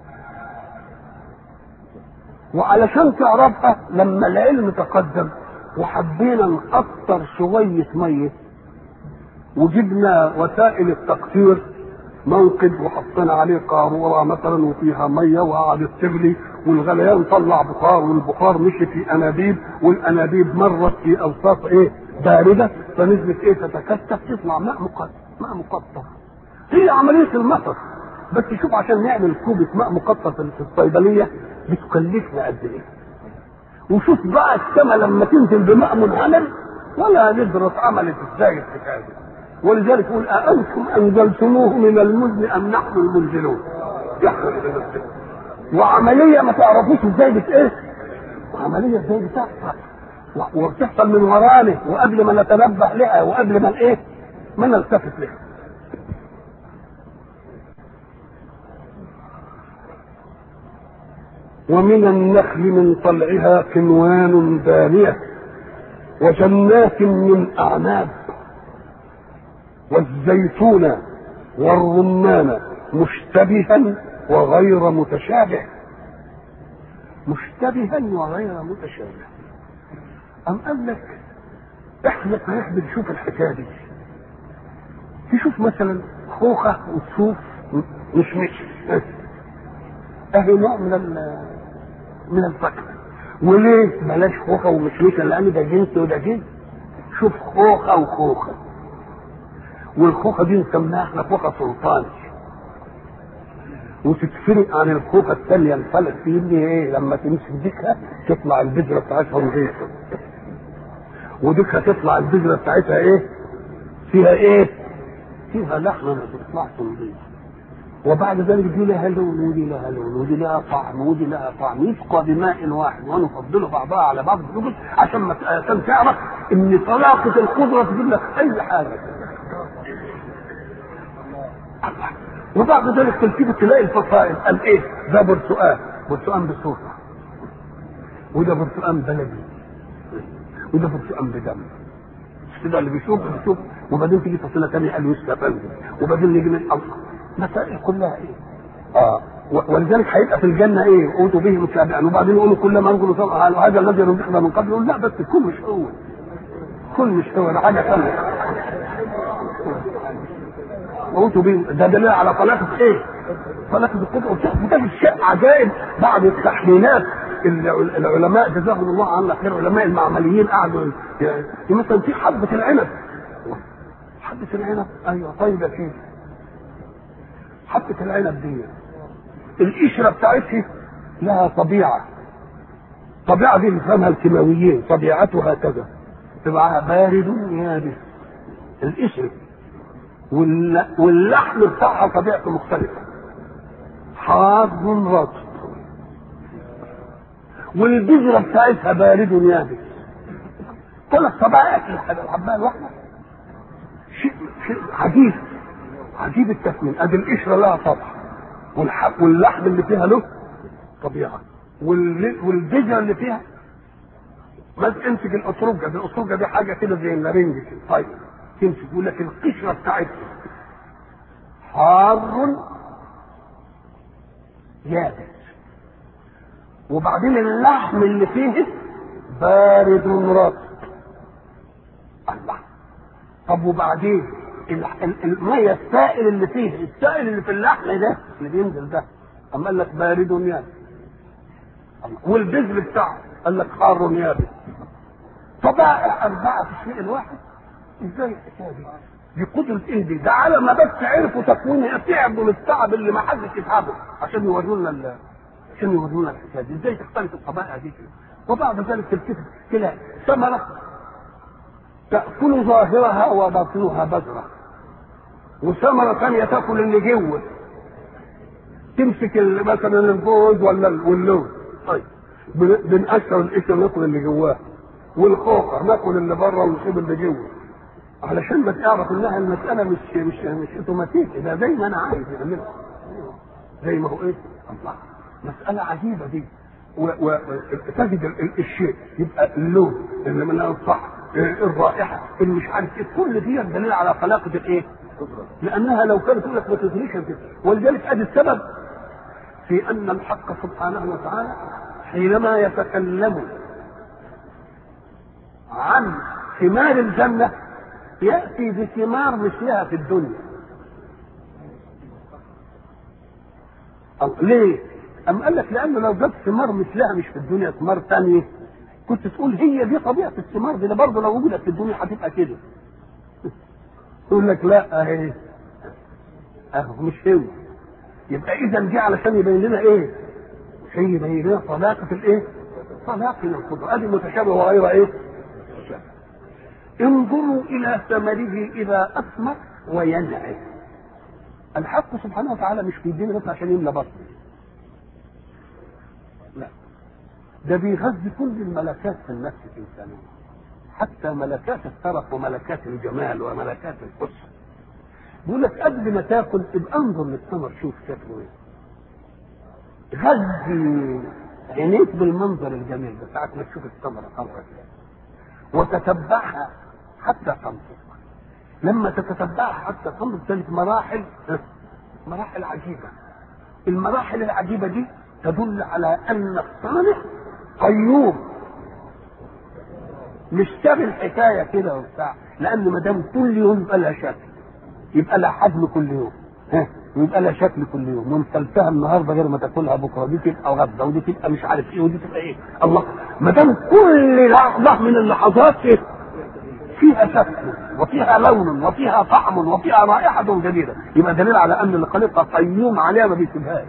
وعلشان تعرفها لما العلم تقدم وحبينا نقطر شويه ميه وجبنا وسائل التقطير، موقد وحطينا عليه قاروره مثلا وفيها ميه وقعدت تغلي، والغليان طلع بخار، والبخار مشي في انابيب، والانابيب مرت في اوساط ايه؟ بارده، فنزلت ايه؟ تتكثف تطلع ماء مقطر. هي عمليه المطر. بس شوف عشان نعمل كوبة ماء مقطر في الصيدليه بتكلفنا قد ايه. وشوف بقى السماء لما تنزل بماء منهمر ولا ندرس عملت ازاي الحكايه دي. ولذلك يقول أأنتم أنزلتموه من المزن أم نحن المنزلون؟ وعملية ما تعرفوش ازاي ايه؟ عملية ازاي بتحصل وبتحصل من ورانا وقبل ما نتنبه لها وقبل ما ايه؟ ما نلتفت لها. ومن النخل من طلعها كنوان دانية وجنات من أعناب والزيتون والرمان مشتبها وغير متشابه. مشتبها وغير متشابه. أم قال لك احنا صحيح بنشوف الحكايه دي، تشوف مثلا خوخه وتشوف مشمش، اهي نوع من الفاكهه. وليه بلاش خوخه ومشمشه؟ لان ده جنس وده جنس. شوف خوخه وخوخه، والخوخه دي نسميها احنا خوخه سلطاني، وتتفرق عن الخوخه الثانيه الفلسطينيه ايه؟ لما تمسك ديكها تطلع البذره بتاعتها نظيفه، وديكها تطلع البذره بتاعتها ايه؟ فيها ايه؟ فيها لحمه ما تطلعش نظيفه. وبعد ذلك دي لها لون ودي لها لون ودي لها طعم ودي لها طعم، يسقى بماء واحد ونفضله بعضها على بعض عشان تعرف ان طلاقه القدره تجيب لك اي حاجه. وبعد ذلك تلتفت تلاقي الفصائل قال ايه؟ ده برتقان بصوصه، وده برتقان بلدي، وده برتقان بدم. كده اللي بيشوف وبعدين تيجي فصيله ثانيه قال يوسف افندي، وبعدين يجي من الله. مسائل كلها ايه؟ ولذلك هيبقى في الجنه ايه؟ اوتوا به متابعا، وبعدين يقولوا كل ما نقول هذا الذي رزقنا من قبل، يقول لا بس كل مش هو، كل مش هو، ده حاجه ثانيه. اوتوا به ده دليل على طلاقه ايه؟ طلاقه القدره، وده شيء عجائب. بعد التحليلات العلماء جزاهم الله عنا خير، علماء المعمليين قعدوا يعني مثلا في حبه العنب، حبه العنب ايوه طيب يا سيدي، حبه العنب دي القشره بتاعتها لها طبيعه، الطبيعه دي بيفهمها الكيماويين، طبيعتها هكذا، تبقى بارد يابس القشره، واللحم بتاعها طبيعته مختلفه، حار رطب، والبذره بتاعتها بارد يابس. ثلاث طبقات الحبايه الواحده، شيء عجيب، عجيب التكوين. ادي القشره لها طبع، واللحم اللي فيها له طبيعه، والبذره اللي فيها بس امسك الاسرجه دي، الاسرجه دي حاجه كده زي اللارنج كده، طيب تمسك يقول لك القشره بتاعتها حار يابس، وبعدين اللحم اللي فيه بارد رطب. الله، طب وبعدين الميه السائل اللي فيه، السائل اللي في اللحم ده اللي بينزل ده، اما قال لك بارد يابس، والبذر بتاعه قال لك حار يابس. طبائع اربعه في الشيء الواحد، ازاي الحكايه دي؟ دي قدره ايه ده على ما بس عرفوا تكوينها، تعبوا التعب اللي ما حدش يتعبه عشان يورونا الحكايه دي، ازاي تختلف الطبائع دي كده. وبعد ذلك تلتفت كده ثمره تاكل ظاهرها وباطنها بذره، وثمره ثانيه تاكل اللي جوه، تمسك مثلا الجوز ولا واللوز، طيب بنقشر القشر ناكل اللي جواه، والخوخه ناكل اللي بره ونسيب اللي جوه، علشان ما تعرف انها المساله مش اوتوماتيكي، ده زي ما انا عايز يعملها، زي ما هو ايه. الله، مساله عجيبه دي. وتجد الشيء يبقى اللون اللي منها الصح، الرائحه اللي مش عارف ايه، كل دي دليل على خلاقه الايه؟ لانها لو كانت تقول لك ما تدريش كده. ولذلك ادي السبب في ان الحق سبحانه وتعالى حينما يتكلم عن ثمار الجنه ياتي بثمار مثلها في الدنيا. ليه؟ أم قال لك لأنه لو جاب ثمار مثلها مش في الدنيا، ثمار ثانية، كنت تقول هي دي طبيعة الثمار دي، برضه لو وجدت في الدنيا هتبقى كده. يقول لك لا اهي اهو مش هو. يبقى إذا دي علشان يبين لنا إيه؟ شيء يبين لنا طلاقة الإيه؟ طلاقة القدرة، أدي متشابه وغير إيه؟ انظروا إلى ثمره إذا أثمر وينعم. الحق سبحانه وتعالى مش بيدينا بس عشان يملى بطنه، لا، ده بيغذي كل الملكات في النفس الإنسانية، حتى ملكات الترف وملكات الجمال وملكات الحسن. بيقول لك قبل ما تاكل ابقى انظر للثمر، شوف شكله ايه، غذي عينيك بالمنظر الجميل ده ساعة ما تشوف الثمرة خضرا وتتبعها حتى تنضج. لما تتتبعها حتى تنضج تجد مراحل عجيبة. المراحل العجيبة دي تدل على ان الصانع قيوم، مش شاغل حكايه كده وبتاع، لان ما دام كل يوم يبقى لها شكل، يبقى لها حجم كل يوم، ويبقى لها شكل كل يوم، وانسلتها النهارده غير ما تاكلها بكره، دي تبقى غدا ودي تبقى مش عارف ايه ودي تبقى ايه. الله، ما دام كل لحظه من اللحظات فيها شكل وفيها لون وفيها طعم وفيها رائحه جديده، يبقى دليل على ان الخليقه قيوم عليها ما بيسيبهاش.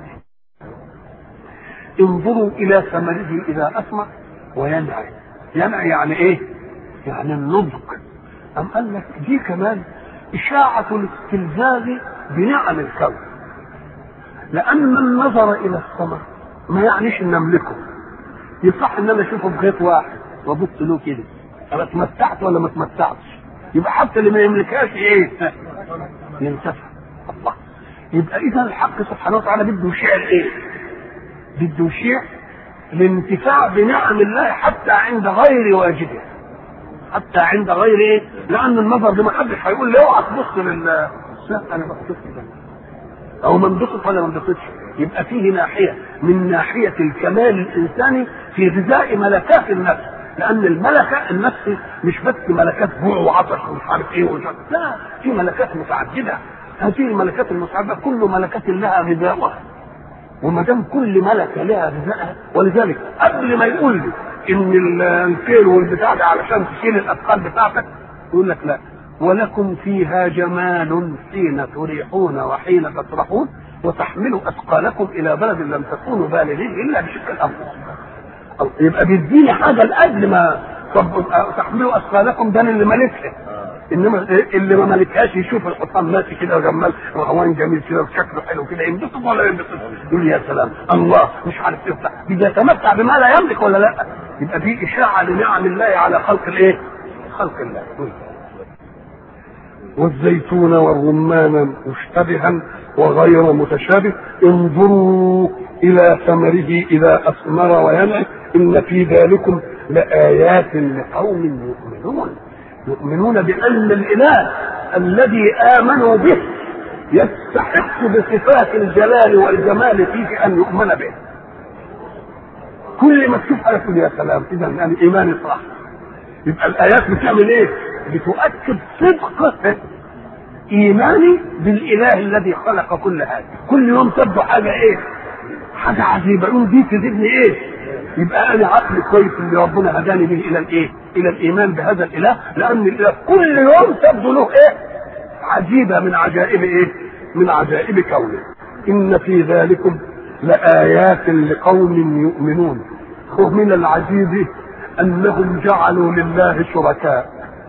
انظروا الى ثمره اذا اثمر وينعم. ينعم يعني ايه؟ يعني النضج. ام قال لك دي كمان اشاعه الاستلذاذ بنعم الكون، لان النظر الى الثمر ما يعنيش ان املكه. يصح ان انا اشوفه بغيط واحد وابص له كده، انا اتمتعت ولا ما اتمتعتش، يبقى حتى اللي ما يملكهاش ايه؟ ينتفع. الله، يبقى اذا الحق سبحانه وتعالى بده يشيع ايه؟ بده يشيع الانتفاع بنعم الله حتى عند غير واجبه، حتى عند غير ايه؟ لان النظر ده ما حدش هيقول لي اوعى تبص لا انا بصيت كده او ما انبسط ولا ما انبسطش، يبقى فيه ناحية من ناحية الكمال الإنساني في غذاء ملكات النفس، لأن الملكة النفس مش بس ملكات جوع وعطش ومش عارف إيه ومش عارف، لا، في ملكات متعددة. هذه الملكات المتعددة كل ملكة لها غذاءها، وما دام كل ملكة لها غذاءها، ولذلك قبل ما يقول لي إن الخيل والبتاع ده علشان تشيل الأثقال بتاعتك، يقول لك لا، ولكم فيها جمال حين تريحون وحين تسرحون وتحملوا اثقالكم الى بلد لم تكونوا بالغين الا بشق الانفس. يبقى بيديني حاجه لاجل ما تحملوا اثقالكم، ده اللي مالكها، انما اللي ما مالكهاش يشوف الحصان ماشي كده وجمال وهوان جميل كده وشكله حلو كده، ينبسط ولا ينبسط؟ يقول يا سلام الله مش عارف يفتح، بيتمتع بما لا يملك ولا لا؟ يبقى دي اشاعه لنعم الله على خلق الايه؟ خلق الله. والزيتون والرمان مشتبها وغير متشابه انظروا الى ثمره اذا اثمر وينعم ان في ذلكم لآيات لقوم يؤمنون. يؤمنون بأن الإله الذي آمنوا به يستحق بصفات الجلال والجمال فيه أن يؤمن به. كل ما تشوفها يقول يا سلام، إذا يعني إيماني صح. يبقى الآيات بتعمل إيه؟ بتؤكد صدق إيماني بالإله الذي خلق كل هذا. كل يوم تبدو حاجة إيه؟ حاجة عجيبة، يقول دي تزيدني إيه؟ يبقى أنا عقلي كويس اللي ربنا هداني به إلى الإيه؟ إلى الإيمان بهذا الإله، لأن الإله كل يوم تبدو له إيه؟ عجيبة من عجائب إيه؟ من عجائب كونه. إن في ذلكم لآيات لقوم يؤمنون. ومن العجيب أنهم جعلوا لله شركاء.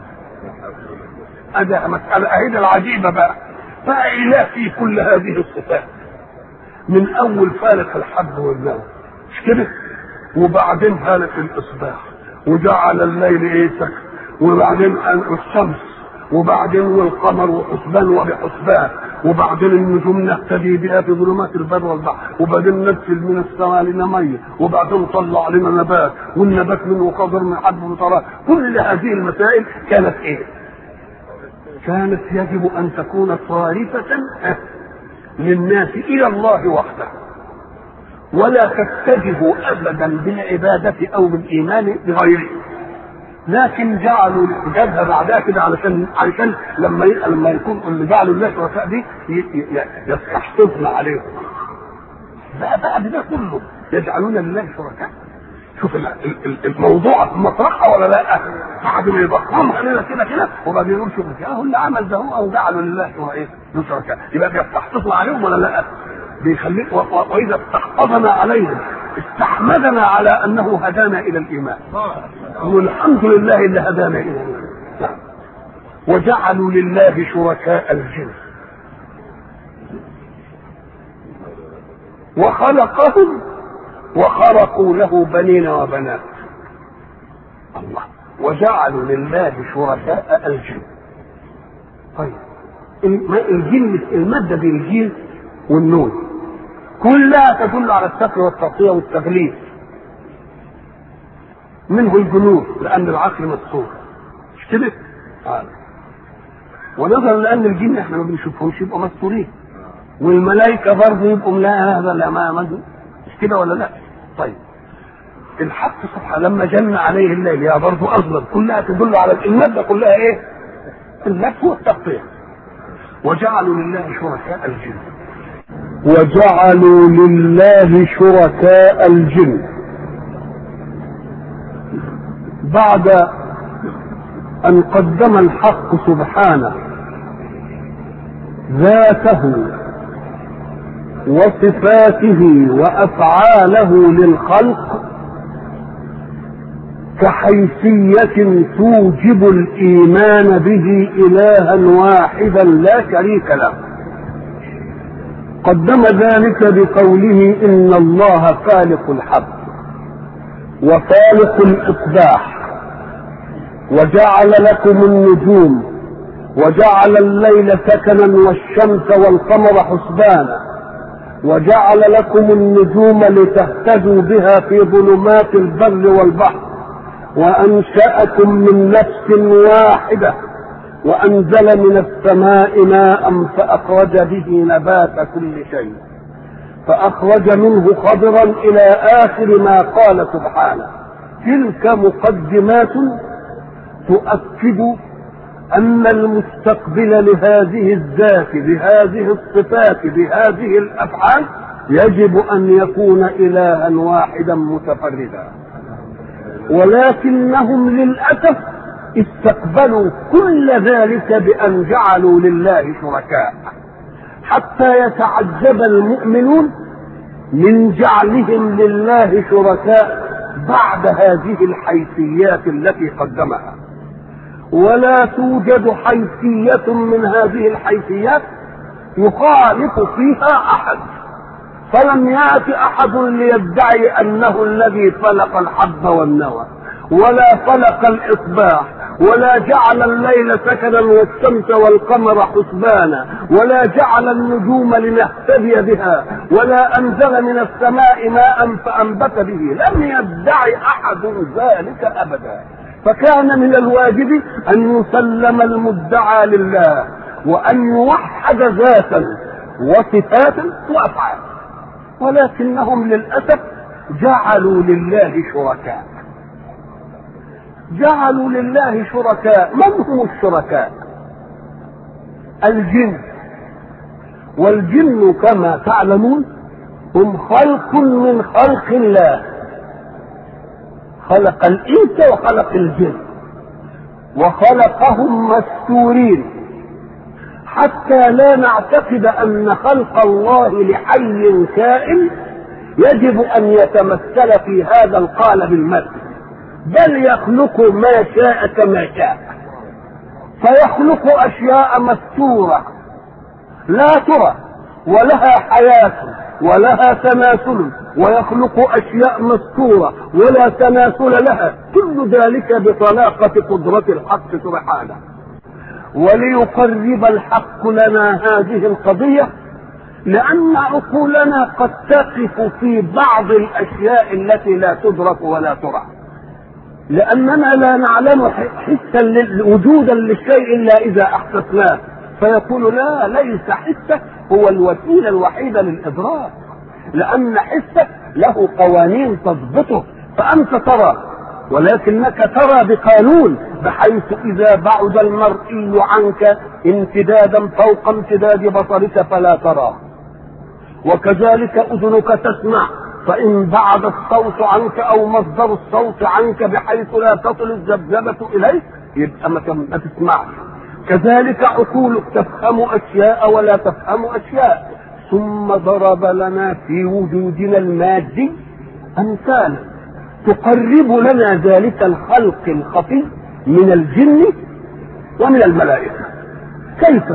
هذا مسألة أهيد العجيبة بقى إله في كل هذه الصفات، من أول فالق الحب والنوم مش كده، وبعدين فالق الإصباح، وجعل الليل إيه سكن، وبعدين الشمس، وبعدين والقمر وحسبان وبحسبان، وبعدين النجوم نهتدي بها في ظلمات البر والبحر، وبعدين ننزل من السماء لنا ميه، وبعدين طلع لنا نبات، والنبات منه قدر من حب وطراء. كل هذه المسائل كانت ايه؟ كانت يجب ان تكون صارفة للناس الى الله وحده، ولا تتجه ابدا بالعبادة او بالايمان بغيره. لكن جعلوا جابها بعدها كده علشان لما يكون اللي جعلوا الله شركاء دي يستحفظن عليهم. بقى ده كله يجعلون لله شركاء. شوف الموضوع في مطرحها ولا لا؟ بعد ما يضخمها لنا كده وبعدين يقول شوف هو اللي عمل ده هو، او جعلوا لله شركاء، يبقى بيستحفظن عليهم ولا لا؟ بيخليك واذا استحفظنا عليهم استحمدنا على انه هدانا الى الايمان، والحمد لله اللي هدانا الى الايمان. وجعلوا لله شركاء الجنس وخلقهم وخرقوا له بنين وبنات. الله، وجعلوا لله شركاء الجنس. طيب الجن، الماده دي الجن والنون كلها تدل على السكر والتغطيه والتغليف، منه الجنود لان العقل مستور مش كده؟ ونظرا لان الجن احنا ما بنشوفهمش يبقوا مستورين، والملائكه برضه يبقوا لا هذا لا ما مش كده ولا لا؟ طيب الحق سبحانه لما جن عليه الليل يا برضه اظلم، كلها تدل على الماده كلها ايه؟ اللف والتغطيه. وجعلوا لله شركاء الجن، وجعلوا لله شركاء الجن بعد أن قدم الحق سبحانه ذاته وصفاته وأفعاله للخلق كحيثية توجب الإيمان به إلها واحدا لا شريك له. قدم ذلك بقوله إن الله خالق الحب وخالق الإصباح، وجعل لكم النجوم وجعل الليل سكنا والشمس والقمر حسبانا، وجعل لكم النجوم لتهتدوا بها في ظلمات البر والبحر، وأنشأكم من نفس واحدة وأنزل من السماء ماء فأخرج به نبات كل شيء، فأخرج منه خضرا إلى آخر ما قال سبحانه. تلك مقدمات تؤكد أن المستقبل لهذه الذات بهذه الصفات بهذه الأفعال يجب أن يكون إلها واحدا متفردا، ولكنهم للأسف استقبلوا كل ذلك بأن جعلوا لله شركاء، حتى يتعجب المؤمنون من جعلهم لله شركاء بعد هذه الحيثيات التي قدمها. ولا توجد حيثية من هذه الحيثيات يخالف فيها أحد، فلم يأت أحد ليدعي أنه الذي خلق الحب والنوى، ولا خلق الإصباح، ولا جعل الليل سكنا والشمس والقمر حسبانا، ولا جعل النجوم لنهتدي بها، ولا أنزل من السماء ماء فأنبت به. لم يدعي أحد ذلك أبدا. فكان من الواجب أن يسلم المدعى لله، وأن يوحد ذاتا وصفاتا وأفعالا، ولكنهم للأسف جعلوا لله شركاء. جعلوا لله شركاء. من هم الشركاء؟ الجن. والجن كما تعلمون هم خلق من خلق الله، خلق الإنس وخلق الجن، وخلقهم مستورين حتى لا نعتقد أن خلق الله لحي كائن يجب أن يتمثل في هذا القالب المادي، بل يخلق ما شاء كما شاء، فيخلق أشياء مستورة لا ترى ولها حياة ولها تناسل، ويخلق أشياء مستورة ولا تناسل لها، كل ذلك بطلاقة قدرة الحق سبحانه. وليقرب الحق لنا هذه القضية، لأن عقولنا قد تقف في بعض الأشياء التي لا تدرك ولا ترى، لأننا لا نعلم حسا وجودا للشيء إلا إذا أحسسناه، فيقول لا، ليس حسك هو الوسيلة الوحيدة للإدراك، لأن حسك له قوانين تضبطه، فأنت ترى ولكنك ترى بقانون، بحيث إذا بعد المرئي عنك امتدادا فوق امتداد بصرك فلا تراه، وكذلك أذنك تسمع، فإن بعد الصوت عنك أو مصدر الصوت عنك بحيث لا تصل الذبذبة إليك يبقى ما تسمعش. كذلك عقولك تفهم أشياء ولا تفهم أشياء. ثم ضرب لنا في وجودنا المادي أمثالا تقرب لنا ذلك الخلق الخفي من الجن ومن الملائكة. كيف؟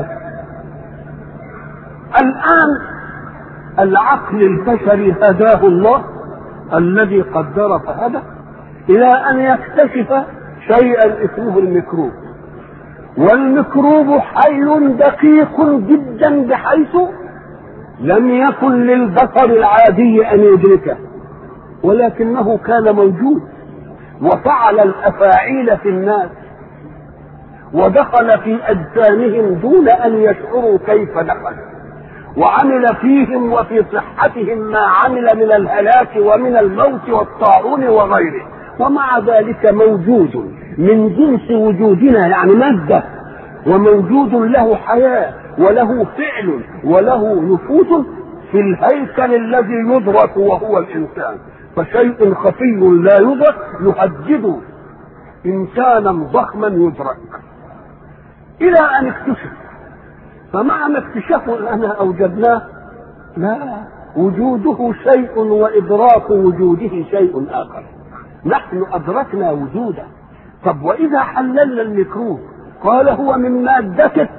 الآن العقل البشري هداه الله الذي قدر فهدى إلى أن يكتشف شيئا اسمه الميكروب، والميكروب حي دقيق جدا بحيث لم يكن للبصر العادي أن يدركه، ولكنه كان موجود وفعل الأفاعيل في الناس ودخل في أجسامهم دون أن يشعروا كيف دخل، وعمل فيهم وفي صحتهم ما عمل من الهلاك ومن الموت والطاعون وغيره، ومع ذلك موجود من جنس وجودنا، يعني مادة، وموجود له حياة وله فعل وله نفوس في الهيكل الذي يدرك وهو الإنسان. فشيء خفي لا يدرك يهدد إنسانا ضخما يدرك إلى أن اكتشف. فمعنى اكتشافه أننا أوجدناه؟ لا، وجوده شيء وإدراك وجوده شيء آخر. نحن أدركنا وجوده. طب وإذا حللنا الميكروب قال هو من مادته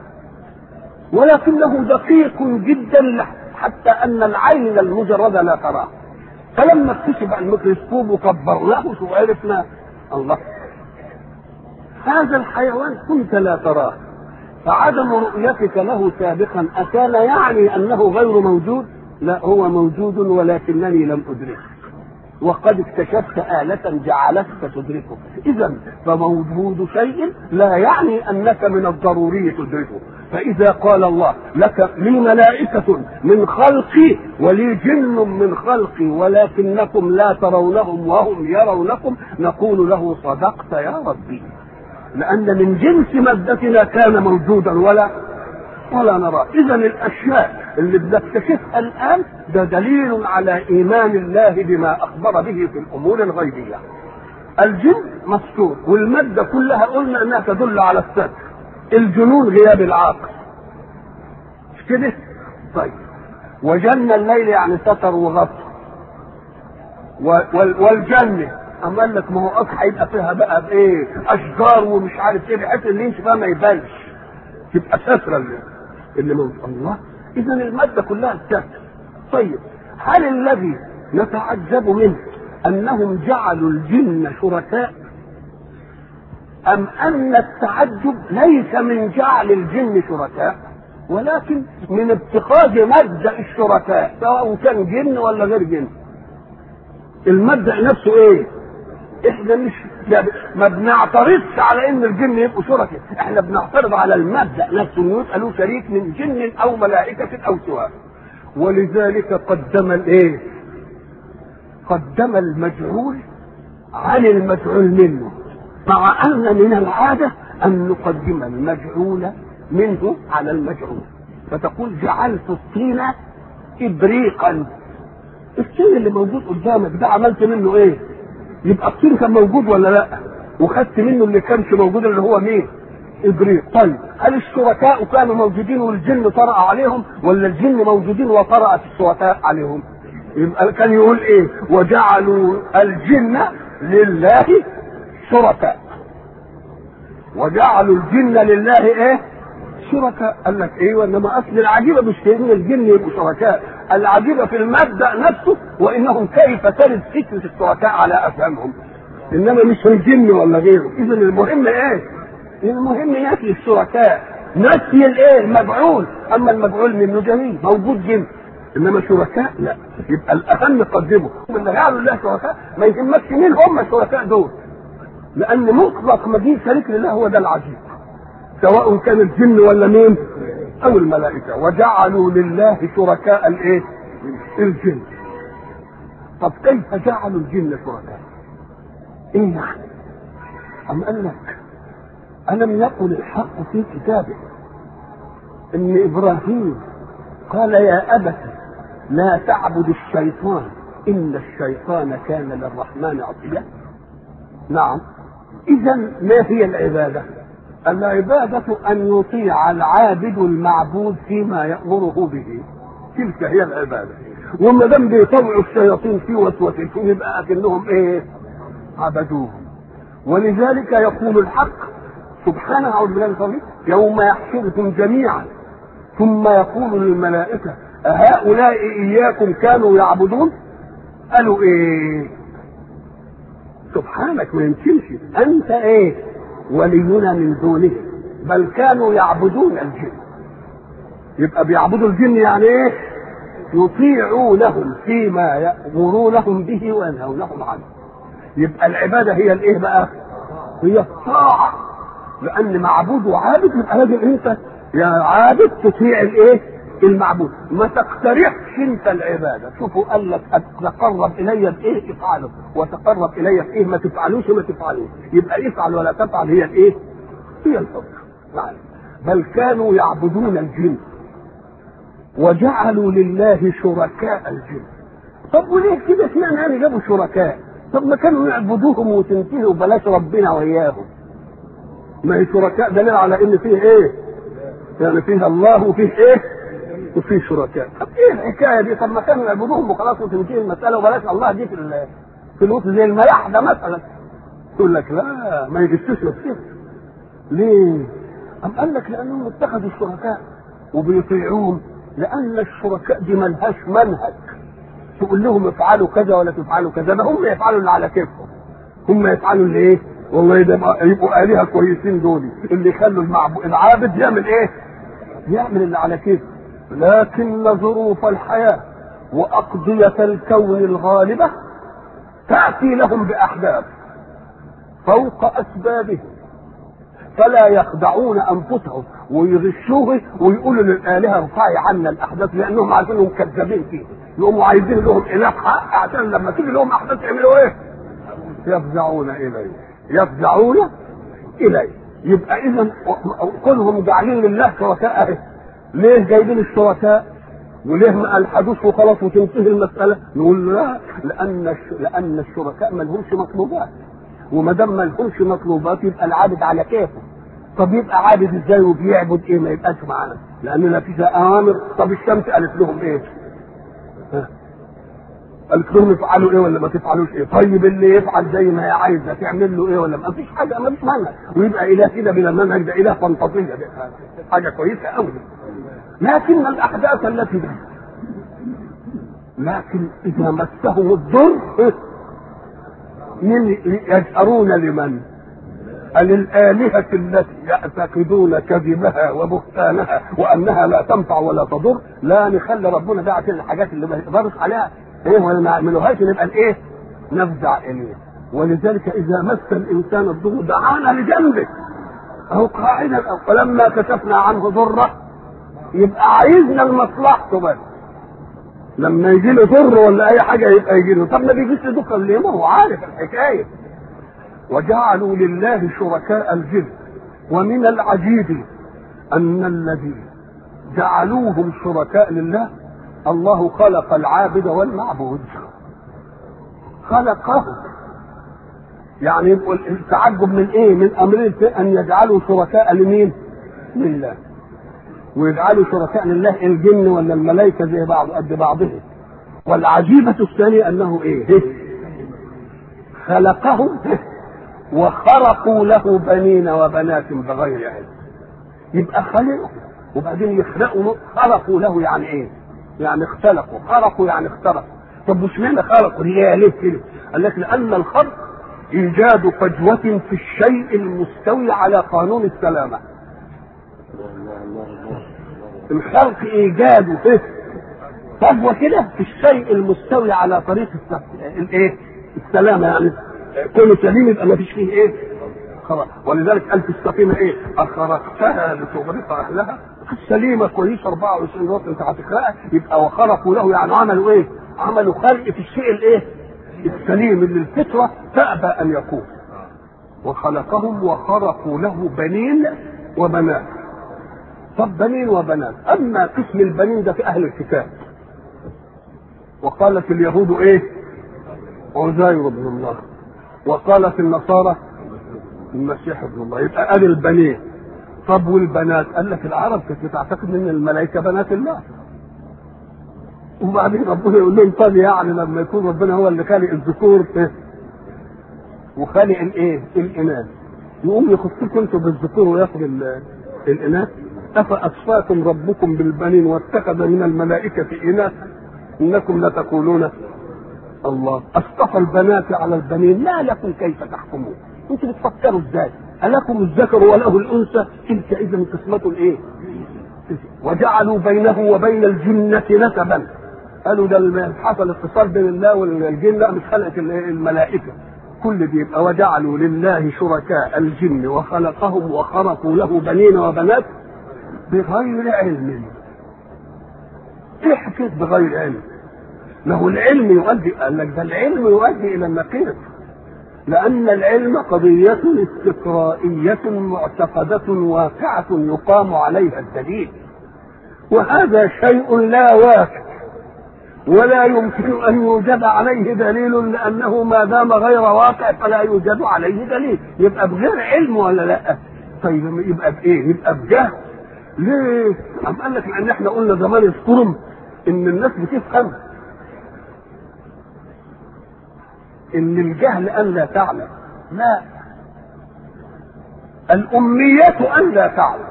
ولكنه دقيق جدا حتى أن العين المجردة لا تراه. فلما اكتشف الميكروسكوب وكبرناه وعرفنا الله، هذا الحيوان كنت لا تراه، فعدم رؤيتك له سابقا أكان يعني أنه غير موجود؟ لا، هو موجود ولكنني لم أدركه، وقد اكتشفت آلة جعلتك تدركه. إذا فموجود شيء لا يعني أنك من الضروري تدركه، فإذا قال الله لك لي ملائكة من خلقي ولي جن من خلقي ولكنكم لا ترونهم وهم يرونكم، نقول له صدقت يا ربي، لأن من جنس مادتنا كان موجودا ولا نرى. إذا الأشياء اللي بنكتشفها الآن ده دليل على إيمان الله بما أخبر به في الأمور الغيبية. الجن مستور، والمادة كلها قلنا أنها تدل على الستر. الجنون غياب العقل، مش كده؟ طيب، وجن الليل يعني ستر وغطى، والجنة أما قال لك ما هو أصح هيبقى فيها بقى بإيه؟ أشجار ومش عارف إيه، بحيث اللي يمشي فيها ما يبانش، تبقى سترة اللي موجود. الله، إذا المادة كلها الستر. طيب، هل الذي نتعجب منه أنهم جعلوا الجن شركاء، أم أن التعجب ليس من جعل الجن شركاء ولكن من اتخاذ مبدأ الشركاء سواء كان جن ولا غير جن؟ المبدأ نفسه ايه؟ احنا مش ما بنعترضش على ان الجن يبقوا شركاء، احنا بنعترض على المبدأ نفسه انه يبقى له شريك من جن او ملائكة او سواء. ولذلك قدم الايه؟ قدم المجعول عن المجعول منه، مع ان من العادة ان نقدم المجعول منه على المجعول. فتقول جعلت الطين ابريقا، الطين اللي موجود قدامك ده عملت منه ايه؟ يبقى الطين كان موجود ولا لا؟ وخدت منه اللي كانش موجود اللي هو مين؟ ابريق. طيب، هل الشركاء كانوا موجودين والجن طرأ عليهم، ولا الجن موجودين وطرأت الشركاء عليهم؟ يبقى كان يقول ايه؟ وجعلوا الجن لله شركاء، وجعلوا الجن لله ايه؟ شركاء. قال لك ايه؟ وانما اصل العجيبه مش في ان الجن يبقوا شركاء، العجيبه في المبدا نفسه، وانهم كيف ترد فكره الشركاء على افهامهم، انما مش في الجن ولا غيره. اذا المهم ايه؟ المهم نفي الشركاء، نفي الايه؟ المفعول. اما المفعول منه جميل موجود جن، انما شركاء لا. يبقى الاهم نقدمه اللي جعلوا الله شركاء، ما يهمكش مين هم الشركاء دول، لان مطلق مجيء شريك لله هو ده العجيب، سواء كان الجن ولا مين او الملائكه. وجعلوا لله شركاء الايه؟ الجن. طب كيف جعلوا الجن شركاء؟ ايه يعني؟ ام قال لك الم يقل الحق في كتابه ان ابراهيم قال يا ابت لا تعبد الشيطان ان الشيطان كان للرحمن عصيا؟ نعم. اذا ما هي العباده؟ العبادة أن يطيع العابد المعبود فيما يأمره به، تلك هي العبادة. وما دام بيطوعوا الشياطين في وسوستهم يبقى أكنهم إيه؟ عبدوهم. ولذلك يقول الحق سبحانه أعوذ بالله من الشيطان يوم يحشركم جميعا ثم يقول للملائكة أهؤلاء إياكم كانوا يعبدون؟ قالوا إيه؟ سبحانك ما يمكنش، أنت إيه؟ ولينا من دونه، بل كانوا يعبدون الجن. يبقى بيعبدوا الجن يعني ايه؟ يطيعونهم فيما يأمرونهم به وينهونهم عنه. يبقى العبادة هي الايه بقى؟ هي الطاعة، لأن معبود وعابد يبقى لازم انت يا عابد تطيع الايه؟ المعبود. ما تقترحش انت العبادة. شوفوا قال لك تقرب الي بايه؟ افعله، وتقرب الي بايه؟ ما تفعلوش ما تفعلوش. يبقى افعل ولا تفعل هي الايه؟ هي الحكم. بل كانوا يعبدون الجن وجعلوا لله شركاء الجن. طب وليه كده اشمعنى يعني جابوا شركاء؟ طب ما كانوا يعبدوهم وتنتهوا بلاش ربنا وياهم. ما هي شركاء دليل على ان فيه ايه؟ يعني فيها الله وفيه ايه؟ وفيه شركاء. طب ايه الحكايه دي؟ طب ما كانوا يعبدوهم وخلاص وتنتهي المساله وبلاش الله دي في الوقت زي الملاحده مثلا. تقول لك لا ما يجسوش نفسهم. ليه؟ أم قال لك لانهم اتخذوا الشركاء وبيطيعوهم، لان الشركاء دي ملهاش منهج تقول لهم افعلوا كذا ولا تفعلوا كذا، ده هم يفعلوا اللي على كيفهم. هم يفعلوا اللي ايه؟ والله ده يبقوا آلهة كويسين دول اللي يخلوا العابد يعمل ايه؟ يعمل اللي على كيفه. لكن ظروف الحياة وأقضية الكون الغالبة تأتي لهم بأحداث فوق أسبابهم، فلا يخدعون انفسهم ويغشوه ويقولوا للالهه ارفعي عنا الاحداث، لانهم عارفينهم كذابين فيه، يقوموا عايزين لهم اله حق عشان لما تيجي لهم احداث يعملوا ايه؟ يفزعون اليه، يفزعون اليه. يبقى اذا كلهم جعلين لله شركاء اهي. ليه جايبين الشركاء؟ وليه ما الحدوث وخلاص وتنتهي المساله؟ نقول لا، لان الشركاء ما لهمش مطلوبات، وما دام ما لهمش مطلوبات يبقى العابد على كيفه. طب يبقى عابد ازاي وبيعبد ايه؟ ما يبقاش معانا، لان لا فيها اوامر. طب الشمس قالت لهم ايه؟ قالت لهم افعلوا ايه ولا ما تفعلوش ايه؟ طيب اللي يفعل زي ما هي عايزه تعمل له ايه ولا ما فيش حاجه؟ ما فيش مانع. ويبقى اله كده بلا منهج، ده اله فانتازيه، حاجه كويسه قوي. لكن الاحداث التي ده، لكن اذا مسهم الضر يجأرون لمن؟ للآلهة التي يعتقدون كذبها وبهتانها وأنها لا تنفع ولا تضر. لا نخلي ربنا ده عشان الحاجات اللي ما يقدرش عليها ايه ولا ما يعملوهاش، نبقى الايه؟ نفزع اليه. ولذلك إذا مس الإنسان الضر دعانا لجنبه أو قاعدا، أو فلما كشفنا عنه ضره يبقى عايزنا لمصلحته بس. لما يجي له ضر ولا أي حاجة يبقى يجي له. طب ما بيجيش له ضر ليه؟ ما هو عارف الحكاية. وجعلوا لله شركاء الجن. ومن العجيب أن الذي جعلوهم شركاء لله الله خلق العابد والمعبود، خلقه. يعني يبقى التعجب من ايه؟ من امرين، ان يجعلوا شركاء لمين؟ لله. ويجعلوا شركاء لله الجن ولا الملائكه زي بعض قد بعضهم. والعجيبه الثانيه انه ايه؟ خلقهم وخرقوا له بنين وبنات بغير علم. يبقى خلقوا وبعدين يخلقوا. خرقوا له يعني ايه؟ يعني اختلقوا. خرقوا يعني اخترقوا. طب مش معنى خرقوا دي ليه كده؟ قال لك لان الخرق ايجاد فجوه في الشيء المستوي على قانون السلامه. الخلق ايجاد فجوه كده في الشيء المستوي على طريق الايه؟ السلامه. يعني كل سليم يبقى ما فيش فيه ايه؟ خرق. ولذلك قال في السفينه ايه؟ اخرقتها لتغرق اهلها. السليمه كويسه 24 رطل انت هتخرقها. يبقى وخرقوا له يعني عملوا ايه؟ عملوا خلق في الشيء الايه؟ السليم اللي الفطره تأبى ان يكون. وخلقهم وخرقوا له بنين وبنات. طب بنين وبنات، اما قسم البنين ده في اهل الكتاب. وقالت اليهود ايه؟ عزير ابن الله. وقالت النصارى المسيح ابن الله. يبقى قال البنين. طب والبنات؟ قال لك العرب كانت بتعتقد ان الملائكه بنات الله. وبعدين ربنا يقول لهم طب يعني لما يكون ربنا هو اللي خالق الذكور وخالق الايه؟ الاناث، يقوم يخصكم انتم بالذكور وياخذ الاناث؟ افاصفاكم ربكم بالبنين واتخذ من الملائكه اناث انكم لتقولون الله اصطفى البنات على البنين ما لكم كيف تحكمون؟ انتوا بتفكروا ازاي؟ ألكم الذكر وله الانثى؟ تلك اذا قسمه الايه؟ وجعلوا بينه وبين الجنه نسبا. قالوا ده حصل اتصال بين الله والجن. لا مش خلقت الملائكه. كل دي يبقى وجعلوا لله شركاء الجن وخلقهم وخرقوا له بنين وبنات بغير علم. ايه حكايه بغير علم؟ له العلم يؤدي. قال لك ده العلم يؤدي الى النقيض، لان العلم قضيه استقرائيه معتقده واقعه يقام عليها الدليل، وهذا شيء لا واقع ولا يمكن ان يوجد عليه دليل، لانه ما دام غير واقع فلا يوجد عليه دليل. يبقى بغير علم ولا لا؟ طيب يبقى بايه؟ يبقى بجهل. ليه؟ قال لك لان احنا قلنا زمان يذكرهم ان الناس بتفهم ان الجهل ان لا تعلم. لا، الامية ان لا تعلم.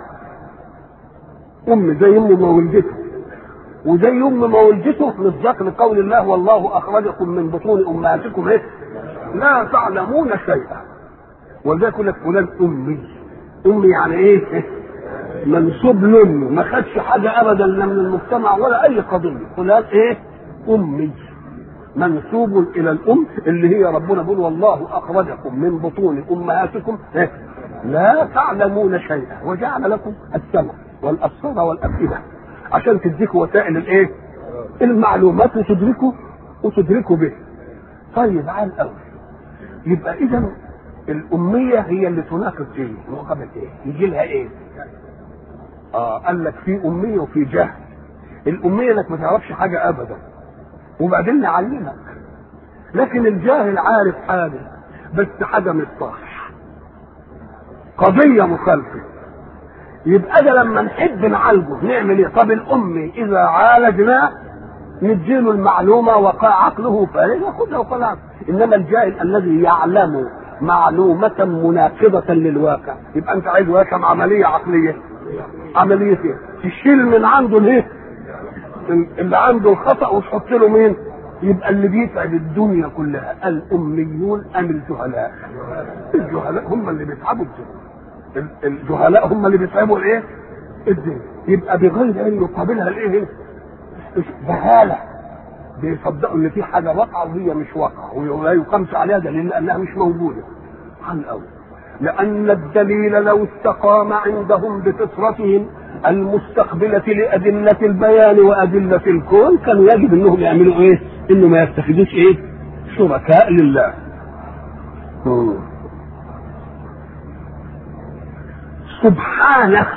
زي ما ولدته، وزي ما ولدته مصداق لقول الله والله اخرجكم من بطون امهاتكم ايه؟ لا تعلمون شيئا. وذلك يقول لك فلان امي يعني ايه؟ منسوب لامه، ما خدش حاجه ابدا لا من المجتمع ولا اي قضيه. فلان ايه؟ امي، منسوب الى الام اللي هي ربنا بيقول والله اخرجكم من بطون امهاتكم لا تعلمون شيئا وجعل لكم السمع والابصار والافئده عشان تديكوا وسائل الايه؟ المعلومات وتدركوا به. طيب على الاول يبقى اذا الاميه هي اللي تناقض ايه؟ مقابله ايه؟ يجي لها ايه؟ قال لك في اميه وفي جهل. الاميه انك ما تعرفش حاجه ابدا وبعدين نعلمك، لكن الجاهل عارف حاجه بس حاجه مش صح، قضيه مخالفه. يبقى ده لما نحب نعالجه نعمل ايه؟ طب الامي اذا عالجناه نديله المعلومه وقع عقله فارغ ياخدها وخلاص. انما الجاهل الذي يعلم معلومه مناقضه للواقع، يبقى انت عايز واقع عمليه عقليه، عمليه ايه؟ تشيل من عنده الايه؟ اللي عنده الخطا وتحط له مين؟ يبقى اللي بيتعب الدنيا كلها الاميون ام الجهلاء؟ الجهلاء هم اللي بيتعبوا الدنيا، الجهلاء هم اللي بيتعبوا الايه؟ الدنيا. يبقى بغير علم يقابلها الايه؟ جهاله، بيصدقوا ان في حاجه واقعه وهي مش واقعه ولا يقامش عليها دليل لانها مش موجوده. عن الاول لان الدليل لو استقام عندهم بفطرتهم المستقبله لادله البيان وادله الكون كانوا يجب انهم يعملوا ايه؟ انه ما يتخذوش ايه؟ شركاء لله. سبحانه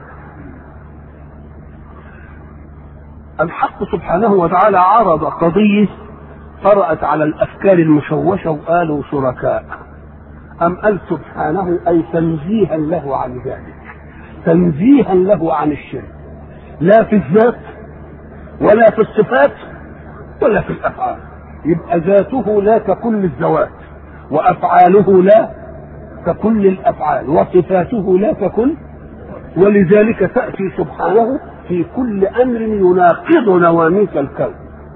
الحق سبحانه وتعالى عرض قضية طرأت على الأفكار المشوشة وقالوا شركاء. أم قال سبحانه أي تنزيها له عن ذلك، تنزيها له عن الشرك، لا في الذات ولا في الصفات ولا في الأفعال. يبقى ذاته لا ككل الذوات، وأفعاله لا ككل الأفعال، وصفاته لا ككل. ولذلك تأتي سبحانه في كل امر يناقض نواميس الكون.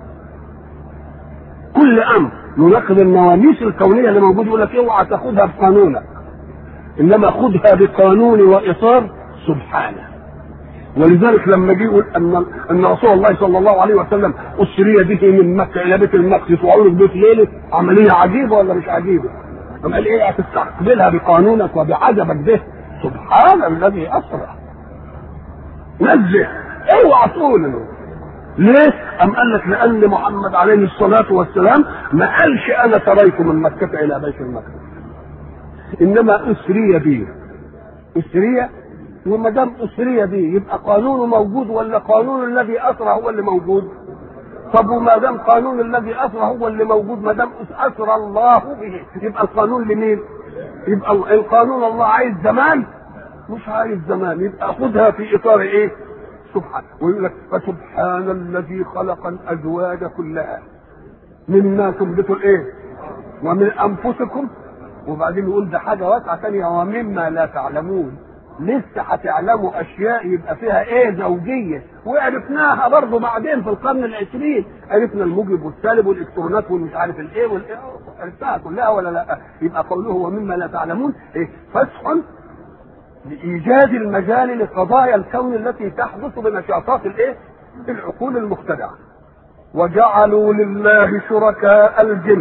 كل امر يناقض النواميس الكونيه اللي موجود، يقول لك اوعى تاخذها بقانونك، انما خذها بقانون واطار سبحانه. ولذلك لما جه يقول ان رسول الله صلى الله عليه وسلم اسري به من مكه الى بيت المقدس وعرض بيت ليله، عمليه عجيبه ولا مش عجيبه؟ قال ايه؟ هتستقبلها بقانونك وبعجبك به. سبحان الذي اسرى، نزه اوعى تقول له ليه؟ ام قال لك لان محمد عليه الصلاه والسلام ما قالش انا سريت من مكه الى بيت المقدس، انما اسري به. اسري، وما دام اسري به يبقى قانونه موجود ولا قانون الذي اسرى هو اللي موجود؟ طب وما دام قانون الذي اسرى هو اللي موجود، ما دام اسرى الله به يبقى القانون لمين؟ يبقى القانون الله عايز زمان؟ مش عايز زمان. يبقى خدها في اطار ايه؟ سبحانه. ويقول لك فسبحان الذي خلق الازواج كلها مما تنبت الايه؟ ومن انفسكم. وبعدين يقول ده حاجه واسعه ثانيه ومما لا تعلمون. لسه هتعلموا اشياء يبقى فيها ايه؟ زوجيه، وعرفناها برضه بعدين في القرن العشرين، عرفنا الموجب والسالب والالكترونات والمش عارف الايه والايه، عرفتها كلها ولا لا؟ يبقى قوله ومما لا تعلمون ايه؟ فسح لإيجاد المجال لقضايا الكون التي تحدث بنشاطات الايه؟ العقول المختدعة. وجعلوا لله شركاء الجن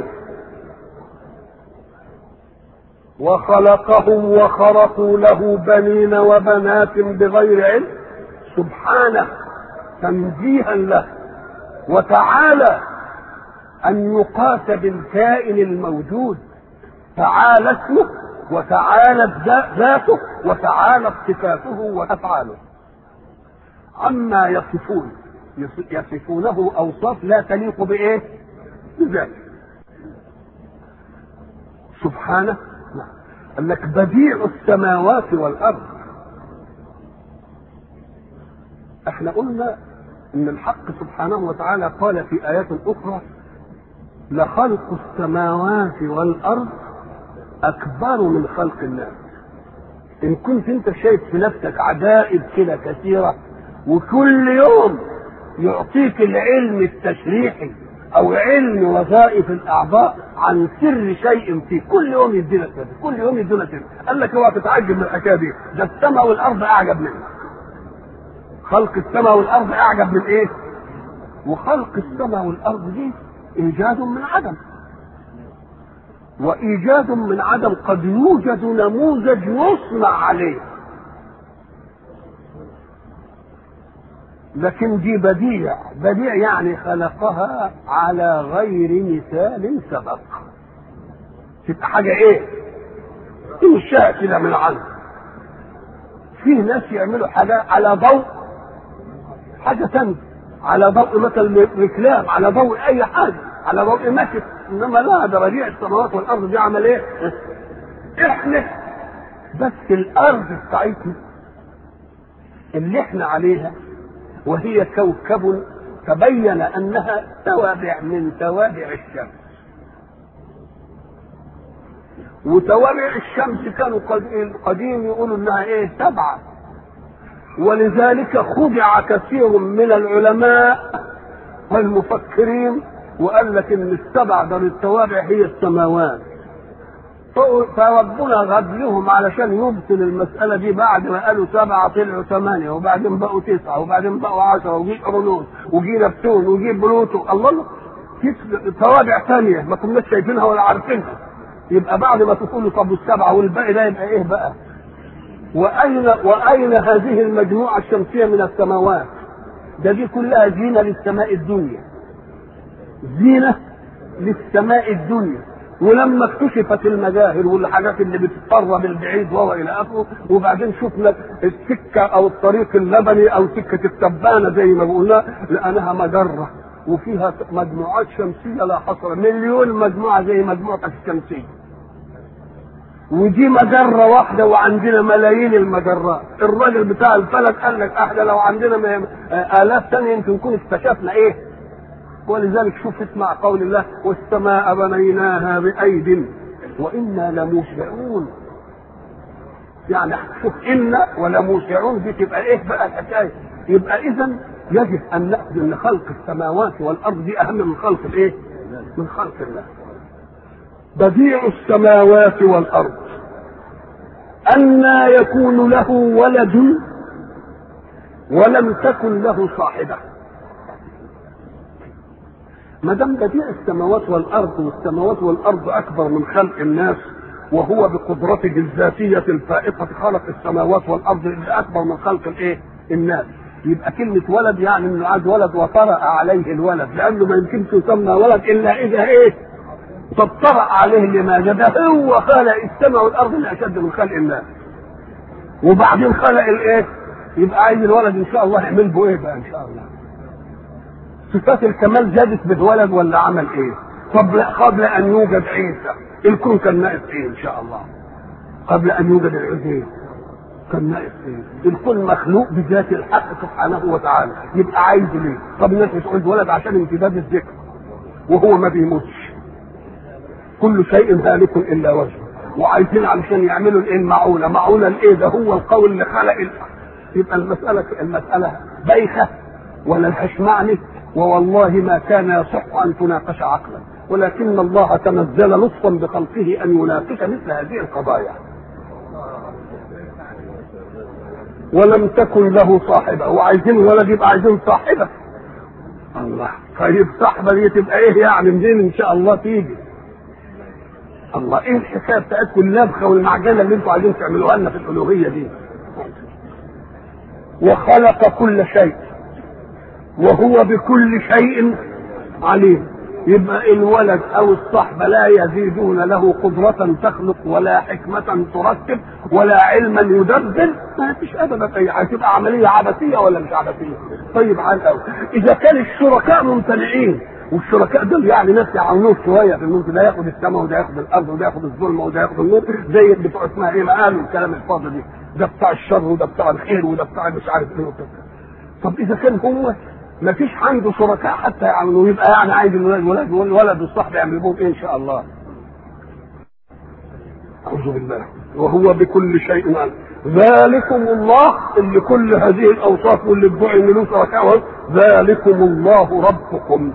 وخلقهم وخرقوا له بنين وبنات بغير علم. سبحانه تنزيها له وتعالى أن يقاس بالكائن الموجود. تعالى اسمه وتعالى ذاته وتعالى صفاته وافعاله عما يصفونه اوصاف لا تليق بايه؟ بذاته. سبحانه قال لك بديع السماوات والارض. احنا قلنا ان الحق سبحانه وتعالى قال في ايات اخرى لخلق السماوات والارض اكبر من خلق الناس. ان كنت انت شايف في نفسك عجائب كده كثيره وكل يوم يعطيك العلم التشريحي او علم وظائف الاعضاء عن سر شيء فيه، كل يوم يدينا سر، كل يوم يدينا سر. قال لك اوعى تتعجب من الحكايه دي، ده السماء والارض اعجب منك. خلق السماء والارض اعجب من ايه؟ وخلق السماء والارض دي ايجاد من عدم. وإيجاد من عدم قد يوجد نموذج يصنع عليه، لكن دي بديع يعني خلقها على غير مثال سبق، تبقى حاجة ايه انشاء كده من عنه. فيه ناس يعملوا حاجة على ضوء حاجة تانية، على ضوء مثلا ركلام، على ضوء اي حاجة، على ضوء مكت، انما لا، ده بديع السماوات والارض دي عمل ايه؟ احنا بس الارض بتاعتنا اللي احنا عليها وهي كوكب تبين انها توابع من توابع الشمس، وتوابع الشمس كانوا قديم يقولوا انها ايه؟ سبعة، ولذلك خدع كثير من العلماء والمفكرين وقال لك ان السبع ده للتوابع هي السماوات، فربنا غاب لهم علشان يبطل المسألة دي. بعد ما قالوا سبعة طلعوا 8، وبعدين بقوا 9، وبعدين بقوا 10، وجي أورانوس وجي نبتون وجي بلوتو، الله توابع ثانية ما كناش شايفينها ولا عارفينها. يبقى بعد ما تقولوا طب السبعة والباقي ده يبقى ايه بقى؟ وأين هذه المجموعة الشمسية من السماوات؟ ده دي كلها زينة للسماء الدنيا، زينة للسماء الدنيا. ولما اكتشفت المجاهر والحاجات اللي بتقرب البعيد والى اخره، وبعدين شفنا السكه او الطريق اللبني او سكه التبانه زي ما قلنا، لانها مجره وفيها مجموعات شمسيه لا حصر، مليون مجموعه زي مجموعه الشمسيه، ودي مجره واحده وعندنا ملايين المجرات. الراجل بتاع الفلك قال لك احنا لو عندنا الاف ثانيه يمكن نكون اكتشفنا ايه. ولذلك شوف اسمع قول الله والسماء بنيناها بأيد وإنا لموسعون. يعني شوف إنا ولموسعون دي تبقى إيه بقى الحكاية؟ يبقى إذا يجب أن نأخذ أن خلق السماوات والأرض دي أهم من خلق الإيه؟ من خلق الله. بديع السماوات والأرض أنى يكون له ولد ولم تكن له صاحبة. ما دام بديع السماوات والارض، والسماوات والارض اكبر من خلق الناس، وهو بقدرته الذاتيه الفائقه خلق السماوات والارض اللي اكبر من خلق الايه؟ الناس. يبقى كلمه ولد يعني انه عاد ولد وطرأ عليه الولد، لانه ما يمكنش يسمى ولد الا اذا ايه؟ طب طرأ عليه لماذا؟ ده هو خلق السماء والارض اللي اشد من خلق الناس، وبعدين خلق الايه؟ يبقى عايز الولد ان شاء الله يعمل به ايه بقى ان شاء الله؟ صفات الكمال زادت بالولد ولا عمل ايه؟ قبل ان يوجد عيسى الكون كان ناقص ايه ان شاء الله؟ قبل ان يوجد العزيز كان ناقص ايه؟ الكون مخلوق بذات الحق سبحانه وتعالى، يبقى عايز ليه؟ طب الناس بتقول ولد عشان امتداد الذكر، وهو ما بيموتش، كل شيء هالك الا وجهه، وعايزين علشان يعملوا الايه؟ معونه الايه؟ ده هو القول اللي خلق يبقى المساله بايخه ولا لهاش معنى. ووالله ما كان يصح ان تناقش عقلا، ولكن الله تنزل لطفا بخلقه ان يناقش مثل هذه القضايا. ولم تكن له صاحبه، وعايزين ولد يبقى عايزين صاحبه. الله، طيب صاحبه دي تبقى ايه يعني؟ منين ان شاء الله تيجي؟ الله، ايه الحكايه بتاعتكم اللبخه والمعجنه اللي انتوا عايزين تعملوها لنا في الالوهيه دي؟ وخلق كل شيء وهو بكل شيء عليم. يبقى الولد او الصحبة لا يزيدون له قدرة تخلق ولا حكمة ترتب ولا علما يدبر، ما فيش ابدا اي حاجة. تبقى عملية عبثية ولا مش عبثية؟ طيب على الاول اذا كان الشركاء ممتنعين، والشركاء دول يعني ناس يعاونوه شويه في الممكن، ده ياخد السماء وده ياخد الارض وده ياخد الظلمه وده ياخد النور، زي بتوع اسمها ايه؟ ما قالوا الكلام الفاضي دي، ده بتاع الشر وده بتاع الخير وده بتاع مش عارف ايه وكده. طب اذا كان هو ما فيش عنده شركاء حتى يعملوا، يبقى يعني عايز الولد والصحب يعمل بهم ايه ان شاء الله؟ اعوذ بالله. وهو بكل شيء عليم. ذلكم الله اللي كل هذه الاوصاف واللي ادعوا ان له شركاء، ذلكم الله ربكم.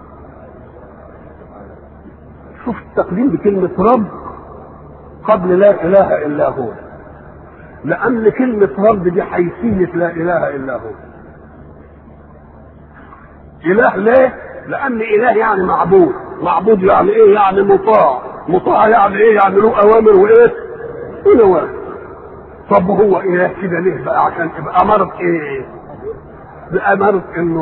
شوف التقديم بكلمه رب قبل لا اله الا هو، لان كلمه رب دي حيثيه لا اله الا هو. اله ليه؟ لان اله يعني معبود، معبود يعني ايه؟ يعني مطاع، مطاع يعني ايه؟ يعني له اوامر وايه ونواهي. طب هو ايه كده ليه بقى؟ عشان يبقى امارة ايه؟ بأمارة انه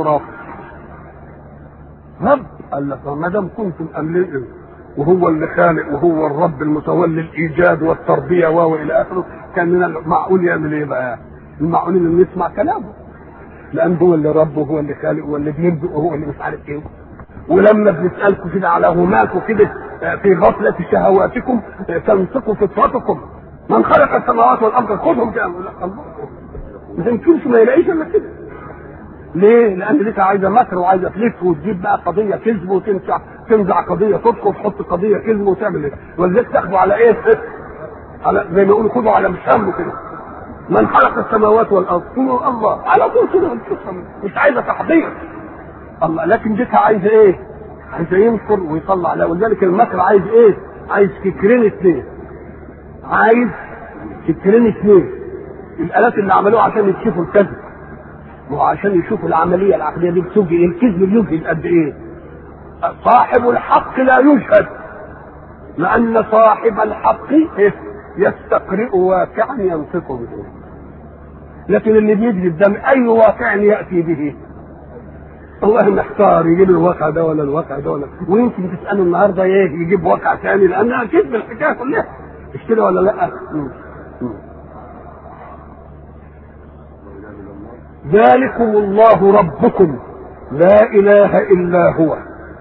رب قال لك ما دام كنتم املين وهو اللي خالق وهو الرب المتولي الايجاد والتربيه والى اخره، كان من المعقول يعمل ايه بقى؟ المعقول ان نسمع كلامه، لان هو اللي رب وهو اللي خالق وهو اللي بيرزق وهو اللي مش عارف ايه. ولما بنسالكم كده على هماكم كده في غفله شهواتكم تنطقوا فطرتكم من خلق السماوات والارض خذهم كده. ما يمكنش ما يلاقيش الا كده. ليه؟ لان لسه عايزه مكر وعايزه تلف وتجيب بقى قضيه كذب وتنزع قضيه صدق وتحط قضيه كذب وتعمل ايه؟ ولذلك تاخدوا على ايه؟ على زي ما يقولوا خدوا على مشامه كده. من خلق السماوات والارض قولوا الله على طول كده، مش عايزه تحضير الله، لكن ديك عايزه ايه؟ عايزه ينصر ويطلع عليها. ولذلك المكر عايز ايه؟ عايز فكرين اثنين. عايز فكرين اثنين. الالات اللي عملوها عشان يكشفوا الكذب وعشان يشوفوا العمليه العقليه دي بتوجه الكذب بيوجه قد ايه. صاحب الحق لا يجهد، لان صاحب الحق يستقرئ واقعا ينطق به. لكن اللي بيجذب ده اي واقع ياتي به؟ والله محتار يجيب الواقع ده ولا الواقع ده ولا، ويمكن تساله النهارده ايه يجيب واقع ثاني لانها كذب الحكايه كلها. مش كده ولا لا؟ ذلكم الله ربكم لا اله الا هو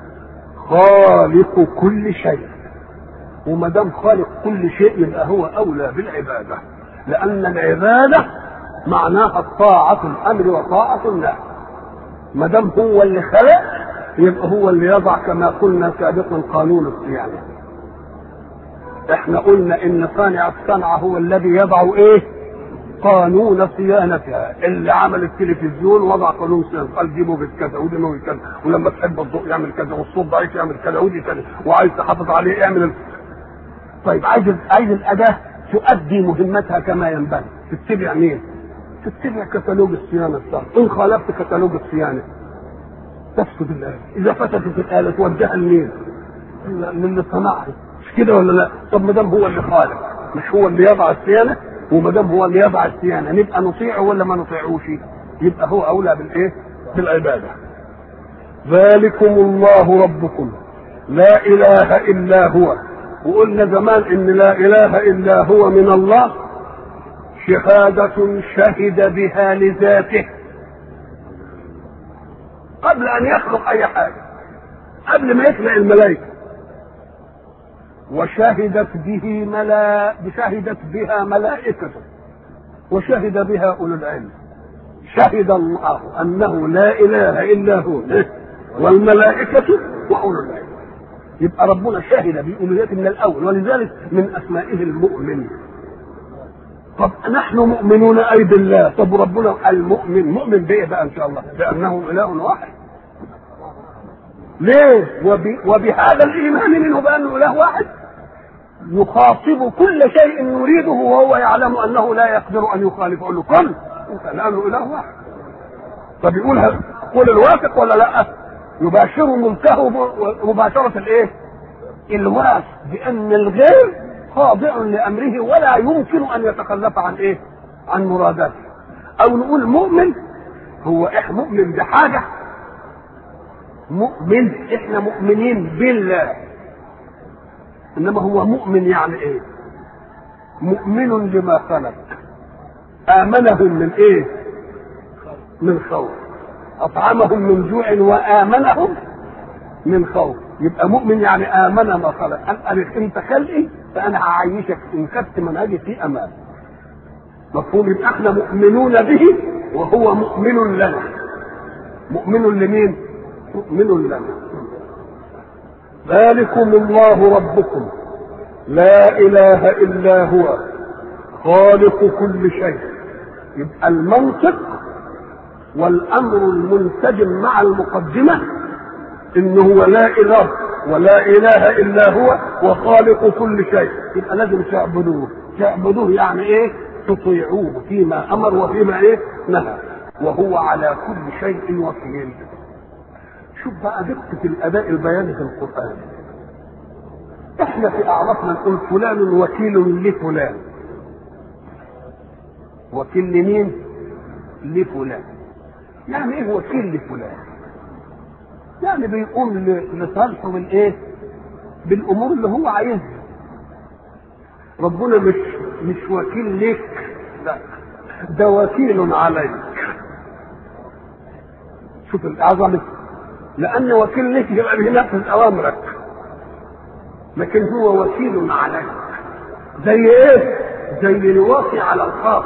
خالق كل شيء. وما دام خالق كل شيء يبقى هو اولى بالعباده، لان العباده معناها الطاعه الامر وطاعه النهي. ما دام هو اللي خلق يبقى هو اللي يضع كما قلنا سابقا قانون الصيانه. احنا قلنا ان صانع الصنعه هو الذي يضع ايه؟ قانون صيانتها. اللي عمل التلفزيون وضع قانون صيانه، قال جيبه بالكذا ودينه بالكذا، ولما تحب الضوء يعمل كذا والصوت ضعيف يعمل كذا ودي كذا، وعايز تحافظ عليه اعمل طيب عايز الاداه تؤدي مهمتها كما ينبغي، تتبع مين؟ تتبع كتالوج الصيانه الصح. ان خالفت كتالوج الصيانه تفسد الاله. اذا فسدت الاله توجهها لمين؟ للي صنعها. مش كده ولا لا؟ طب ما دام هو اللي خالق مش هو اللي يضع الصيانه، وما دام هو اللي يضع الصيانه نبقى نطيعه ولا ما نطيعوش؟ يبقى هو اولى بالايه؟ بالعباده. ذلكم الله ربكم لا اله الا هو. وقلنا زمان ان لا اله الا هو من الله شهادة شهد بها لذاته قبل ان يخلق اي حاجة، قبل ما يخلق الملائكة. وشهدت بها ملائكته وشهد بها اولو العلم. شهد الله انه لا اله الا هو والملائكة واولو العلم. يبقى ربنا شهد بألوهيته من الاول، ولذلك من اسمائه المؤمن. طب نحن مؤمنون اي بالله. طب ربنا المؤمن مؤمن بايه بقى ان شاء الله؟ بانه اله واحد. ليه؟ وبهذا الايمان منه بانه اله واحد يخاطب كل شيء يريده وهو يعلم انه لا يقدر ان يخالفه. له كن لانه اله واحد. طب يقولها قول الواثق ولا لا؟ يباشر ملكه مباشره الايه؟ الواثق، بان الغير خاضع لامره ولا يمكن ان يتخلف عن ايه؟ عن مراداته. او نقول مؤمن هو احنا مؤمن بحاجه، مؤمن احنا مؤمنين بالله، انما هو مؤمن يعني ايه؟ مؤمن لما خلق. امنهم من ايه؟ من خوف. اطعمهم من جوع وامنهم من خوف. يبقى مؤمن يعني امن ما خلق. قال انت خلقي فانا هعيشك ان خدت منهجي في امان. مفهوم؟ يبقى احنا مؤمنون به وهو مؤمن لنا. مؤمن لمين؟ مؤمن لنا. ذلكم الله ربكم لا اله الا هو خالق كل شيء. يبقى المنطق والامر المنسجم مع المقدمه انه هو لا اله ولا اله الا هو وخالق كل شيء. يبقى لازم تعبدوه يعني ايه؟ تطيعوه فيما امر وفيما ايه؟ نهى. وهو على كل شيء وكيل. شوف بقى دقة الاداء البياني في القرآن. احنا في اعرافنا نقول فلان وكيل لفلان. وكيل لمين؟ لفلان. يعني ايه وكيل لفلان؟ يعني بيقوم لصالحه بالايه؟ بالامور اللي هو عايزها. ربنا مش وكيل لك، لا، ده وكيل عليك. شوف العظمه، لان وكيل لك يبقى بينفذ اوامرك، لكن هو وكيل عليك. زي ايه؟ زي الواقي على الخاص،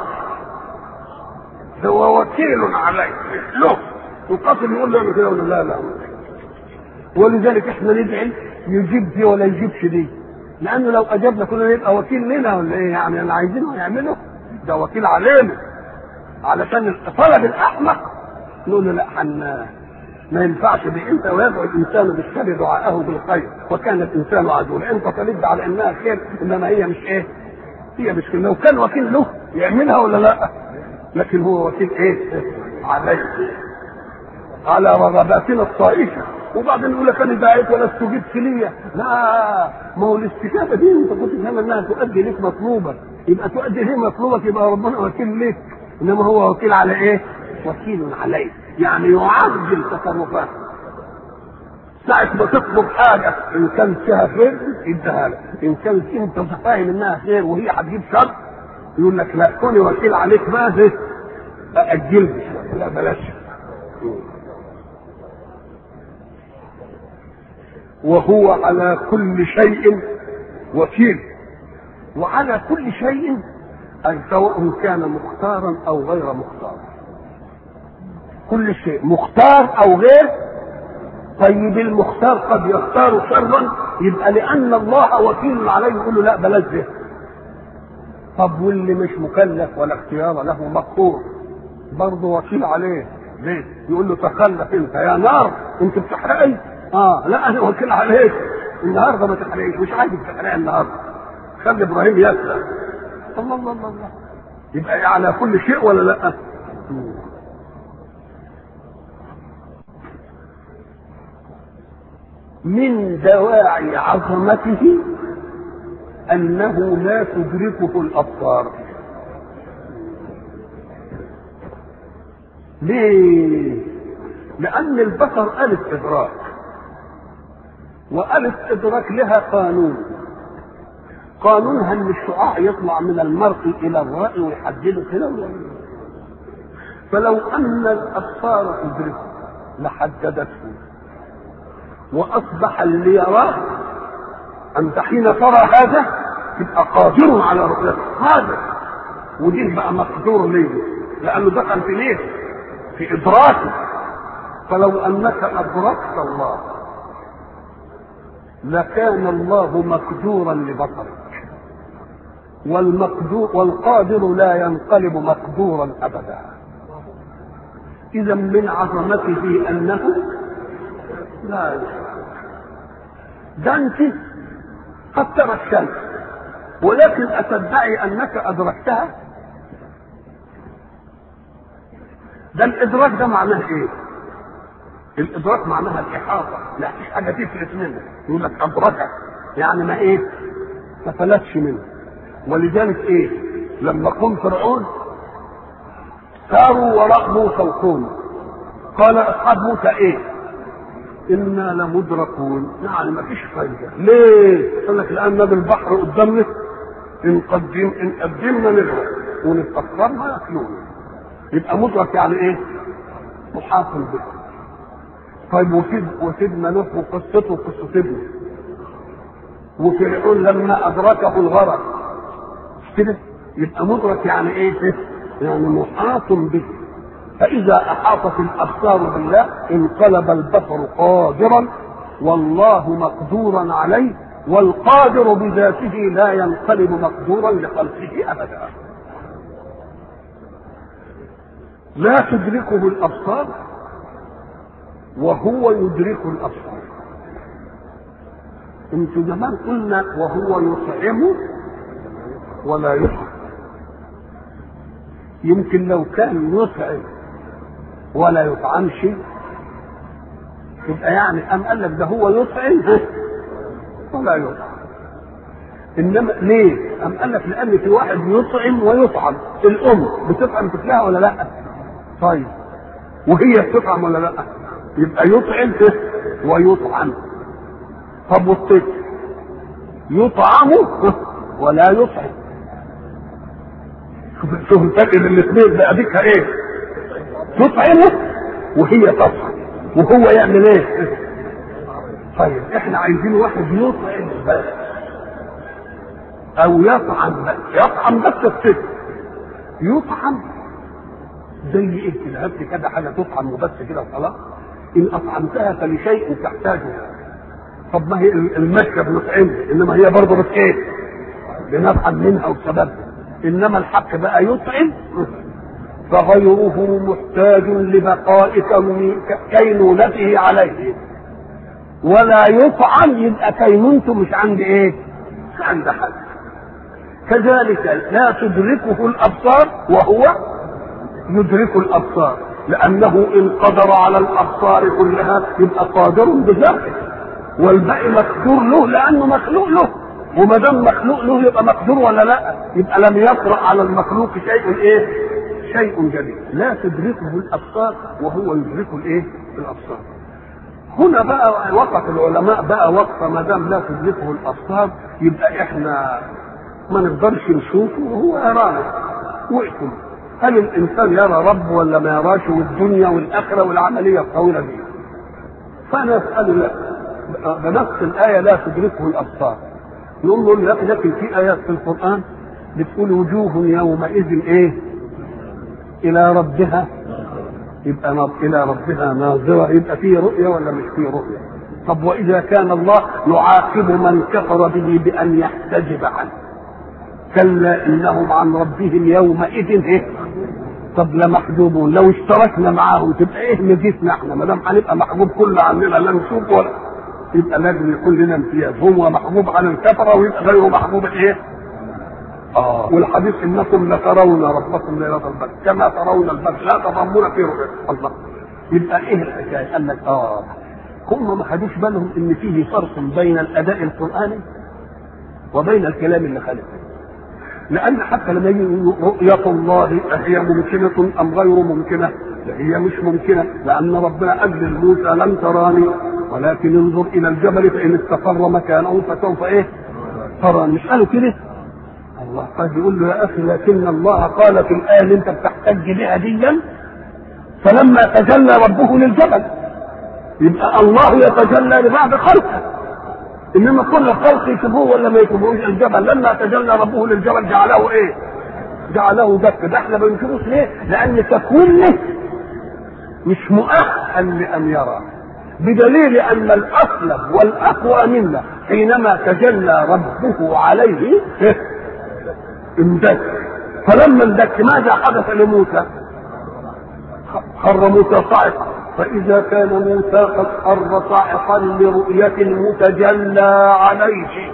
هو وكيل عليك له. القاسم يقول له كده ولا لا؟ لا. ولذلك احنا ندعي يجيب دي ولا يجيبش دي، لانه لو اجابنا كلنا يبقى وكيل لنا ولا ايه؟ يعني اللي عايزينه يعمله ده وكيل علينا. علشان طلب الاحمق نقول له لا، ما ينفعش دي. انت ويدعو الانسان بالشر دعاءه بالخير وكان الانسان عجولا. انت طلبت على انها خير، انما هي مش ايه؟ هي مش خير. لو كان وكيل له يعملها ولا لا؟ لكن هو وكيل ايه؟ عليه، على رغباتنا الطائشه. وبعدين يقول لك انا دعيت ولا استجبت لي. لا، ما هو الاستجابه دي انت كنت فاهم انها تؤدي لك مطلوبك، يبقى تؤدي ليه مطلوبك، يبقى ربنا وكيل لك. انما هو وكيل على ايه؟ وكيل عليه، يعني يعجل تصرفاته. ساعة ما تطلب حاجة إن كان فيها خير يديها لك، إن كانت أنت فاهم إنها خير وهي هتجيب شر يقول لك لا، كوني وكيل عليك بقى أجل، لا بلاش. وهو على كل شيء وكيل. وعلى كل شيء أي سواء كان مختارا أو غير مختار. كل شيء مختار أو غير. طيب المختار قد يختار شرا، يبقى لأن الله وكيل عليه يقول له لا بلاش ده. طب واللي مش مكلف ولا اختيار له مقهور برضه وكيل عليه، ليه؟ يقول له تخلف انت يا نار، انت بتحرقي؟ لا انا وكيل عليك النهارده، ما تحرقيش، مش عايزك تحرقي النهارده، خلي ابراهيم يسلم. الله الله الله الله. يبقى على كل شيء ولا لا؟ من دواعي عظمته انه لا تدركه الابصار. ليه؟ لان البصر آلة ادراك، وآلة ادراك لها قانونها ان الشعاع يطلع من المرء الى الرأي ويحدده كده. فلو ان الابصار تدركه لحددته واصبح اللي يراه انت حين ترى هذا تبقى قادر على رؤيته هذا، ودي بقى مقدور ليه؟ لانه دخل في ليه؟ في ادراكه. فلو انك ادركت الله لكان الله مقدورا لبصرك، والقادر لا ينقلب مقدورا ابدا. اذا من عظمته انه لا يشرك. ده انت قد ترى الشمس ولكن اتدعي انك ادركتها؟ ده الادراك ده معناه ايه؟ الادراك معناها الاحاطه، لا فيش حاجه تفلت منه. يقول لك ادركها يعني ما ايه؟ ما فلتش منه. ولذلك ايه؟ لما قوم فرعون ساروا وراء موسى وقوموا، قال اصحاب موسى ايه؟ انا لمدركون، يعني ما فيش فايده. ليه؟ قال لك لان البحر قدامنا، ان قدمنا نغرق وان اتاخرنا ياكلونا. يبقى مدرك يعني ايه؟ محاط به. طيب وسيدنا نوح وقصته وقصه ابنه، وفرعون لما ادركه الغرق كده، يبقى مدرك يعني ايه؟ يعني محاط به. فاذا احاطت الابصار بالله انقلب البصر قادرا، والله مقدورا عليه، والقادر بذاته لا ينقلب مقدورا لخلقه ابدا. لا تدركه الابصار وهو يدرك الابصار. انتوا زمان قلنا وهو يطعم ولا يطعم. يمكن لو كان يطعم ولا يطعمش يبقى يعني قال لك ده هو يطعم ولا يطعم. انما ليه؟ قام قال لك لان في واحد يطعم ويطعم. الام بتطعم طفلها ولا لا؟ طيب وهي بتطعم ولا لا؟ يبقى يطعم ويطعم. طب والطفل يطعم ولا يطعم؟ شوف الفرق بين الاثنين بقى. ديكها ايه؟ تطعمه وهي تطعم وهو يعمل ايه؟ طيب احنا عايزين واحد يطعم بس او يطعم بس. يطعم بس الطفل يطعم زي ايه كده؟ هات كده حاجه تطعم وبس كده وخلاص. ان اطعمتها فلشيء تحتاجه. طب ما هي المشكله بنطعمها، انما هي برضه بس ايه؟ بنطعم منها وسببها. انما الحق بقى يطعم فغيره محتاج لبقاء كينونته عليه، ولا يطعم يبقى كينونته مش عند ايه؟ مش عند حد. كذلك لا تدركه الابصار وهو يدرك الابصار، لانه ان قدر على الابصار كلها يبقى قادر بذاته، والباقي مقدور له لانه مخلوق له. وما دام مخلوق له يبقى مقدور ولا لا؟ يبقى لم يطرأ على المخلوق شيء ايه؟ شيء جديد. لا تدركه الابصار وهو يدرك الايه؟ الابصار. هنا بقى وقف العلماء بقى وقفه ما دام لا تدركه الابصار يبقى احنا ما نقدرش نشوفه وهو يرانا. وقتم هل الانسان يرى رب ولا ما يراش؟ والدنيا والاخره والعمليه الطويله دي. فانا اسال لا بنفس الايه لا تدركه الابصار. نقول له لكن في ايات في القران بتقول وجوه يومئذ ايه؟ الى ربها، يبقى الى ربها ناظره. يبقى فيه رؤيه ولا مش فيه رؤيه؟ طب واذا كان الله يعاقب من كفر به بان يحتجب عنه كلا انهم عن ربهم يومئذ ايه؟ طب لمحجوبون. لو اشتركنا معاهم تبقى ايه ميزتنا احنا؟ ما دام هنبقى محجوب كل عننا لا نشوف ولا، يبقى لازم يكون لنا امتياز. هو محجوب عن الكفره ويبقى غيره محجوب ايه؟ والحديث انكم لترون ربكم ليله البدر كما ترون البدر لا تضمون في رؤيته. الله، يبقى ايه الحكايه؟ قال لك هم ما خدوش بالهم ان فيه فرق بين الاداء القراني وبين الكلام اللي خلقه. لان حتى لما يجي رؤيه الله هي ممكنه ام غير ممكنه؟ هي مش ممكنه، لان ربنا قال لموسى لن تراني ولكن انظر الى الجبل فان استقر مكانه فسوف ايه؟ تراني. مش قالوا كده؟ الله طيب يقول له يا اخي لكن الله قال في الايه اللي انت بتحتج بها ديا فلما تجلى ربه للجبل. يبقى الله يتجلى لبعض خلقه، انما كل الخلق يشوفوه ولا ما يشوفوش. الجبل لما تجلى ربه للجبل جعله ايه؟ جعله دك. ده احنا ما بنشوفوش ليه؟ لان تكوينه مش مؤهل لان يرى، بدليل ان الاصلب والاقوى منا حينما تجلى ربه عليه اندك. فلما اندك ماذا حدث لموسى؟ خر موسى صاعقا، فاذا كان موسى قد خر صاعقا لرؤيه المتجلى عليه.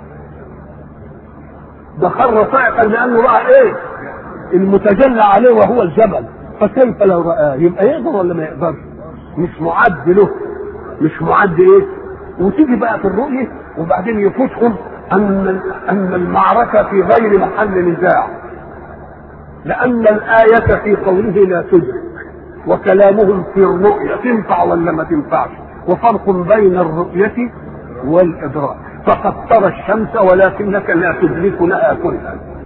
ده خر صاعقا لانه راى ايه؟ المتجلى عليه وهو الجبل. فكيف لو رآه؟ يبقى يقدر ولا ما يقدرش؟ مش معد له، مش معد ايه؟ وتيجي بقى في الرؤيه وبعدين يفوتهم ان المعركه في غير محل نزاع، لان الايه في قوله لا تدرك وكلامهم في الرؤيه تنفع ولا ما تنفعش، وفرق بين الرؤيه والادراك. فقد ترى الشمس ولكنك لا تدرك لها كلها.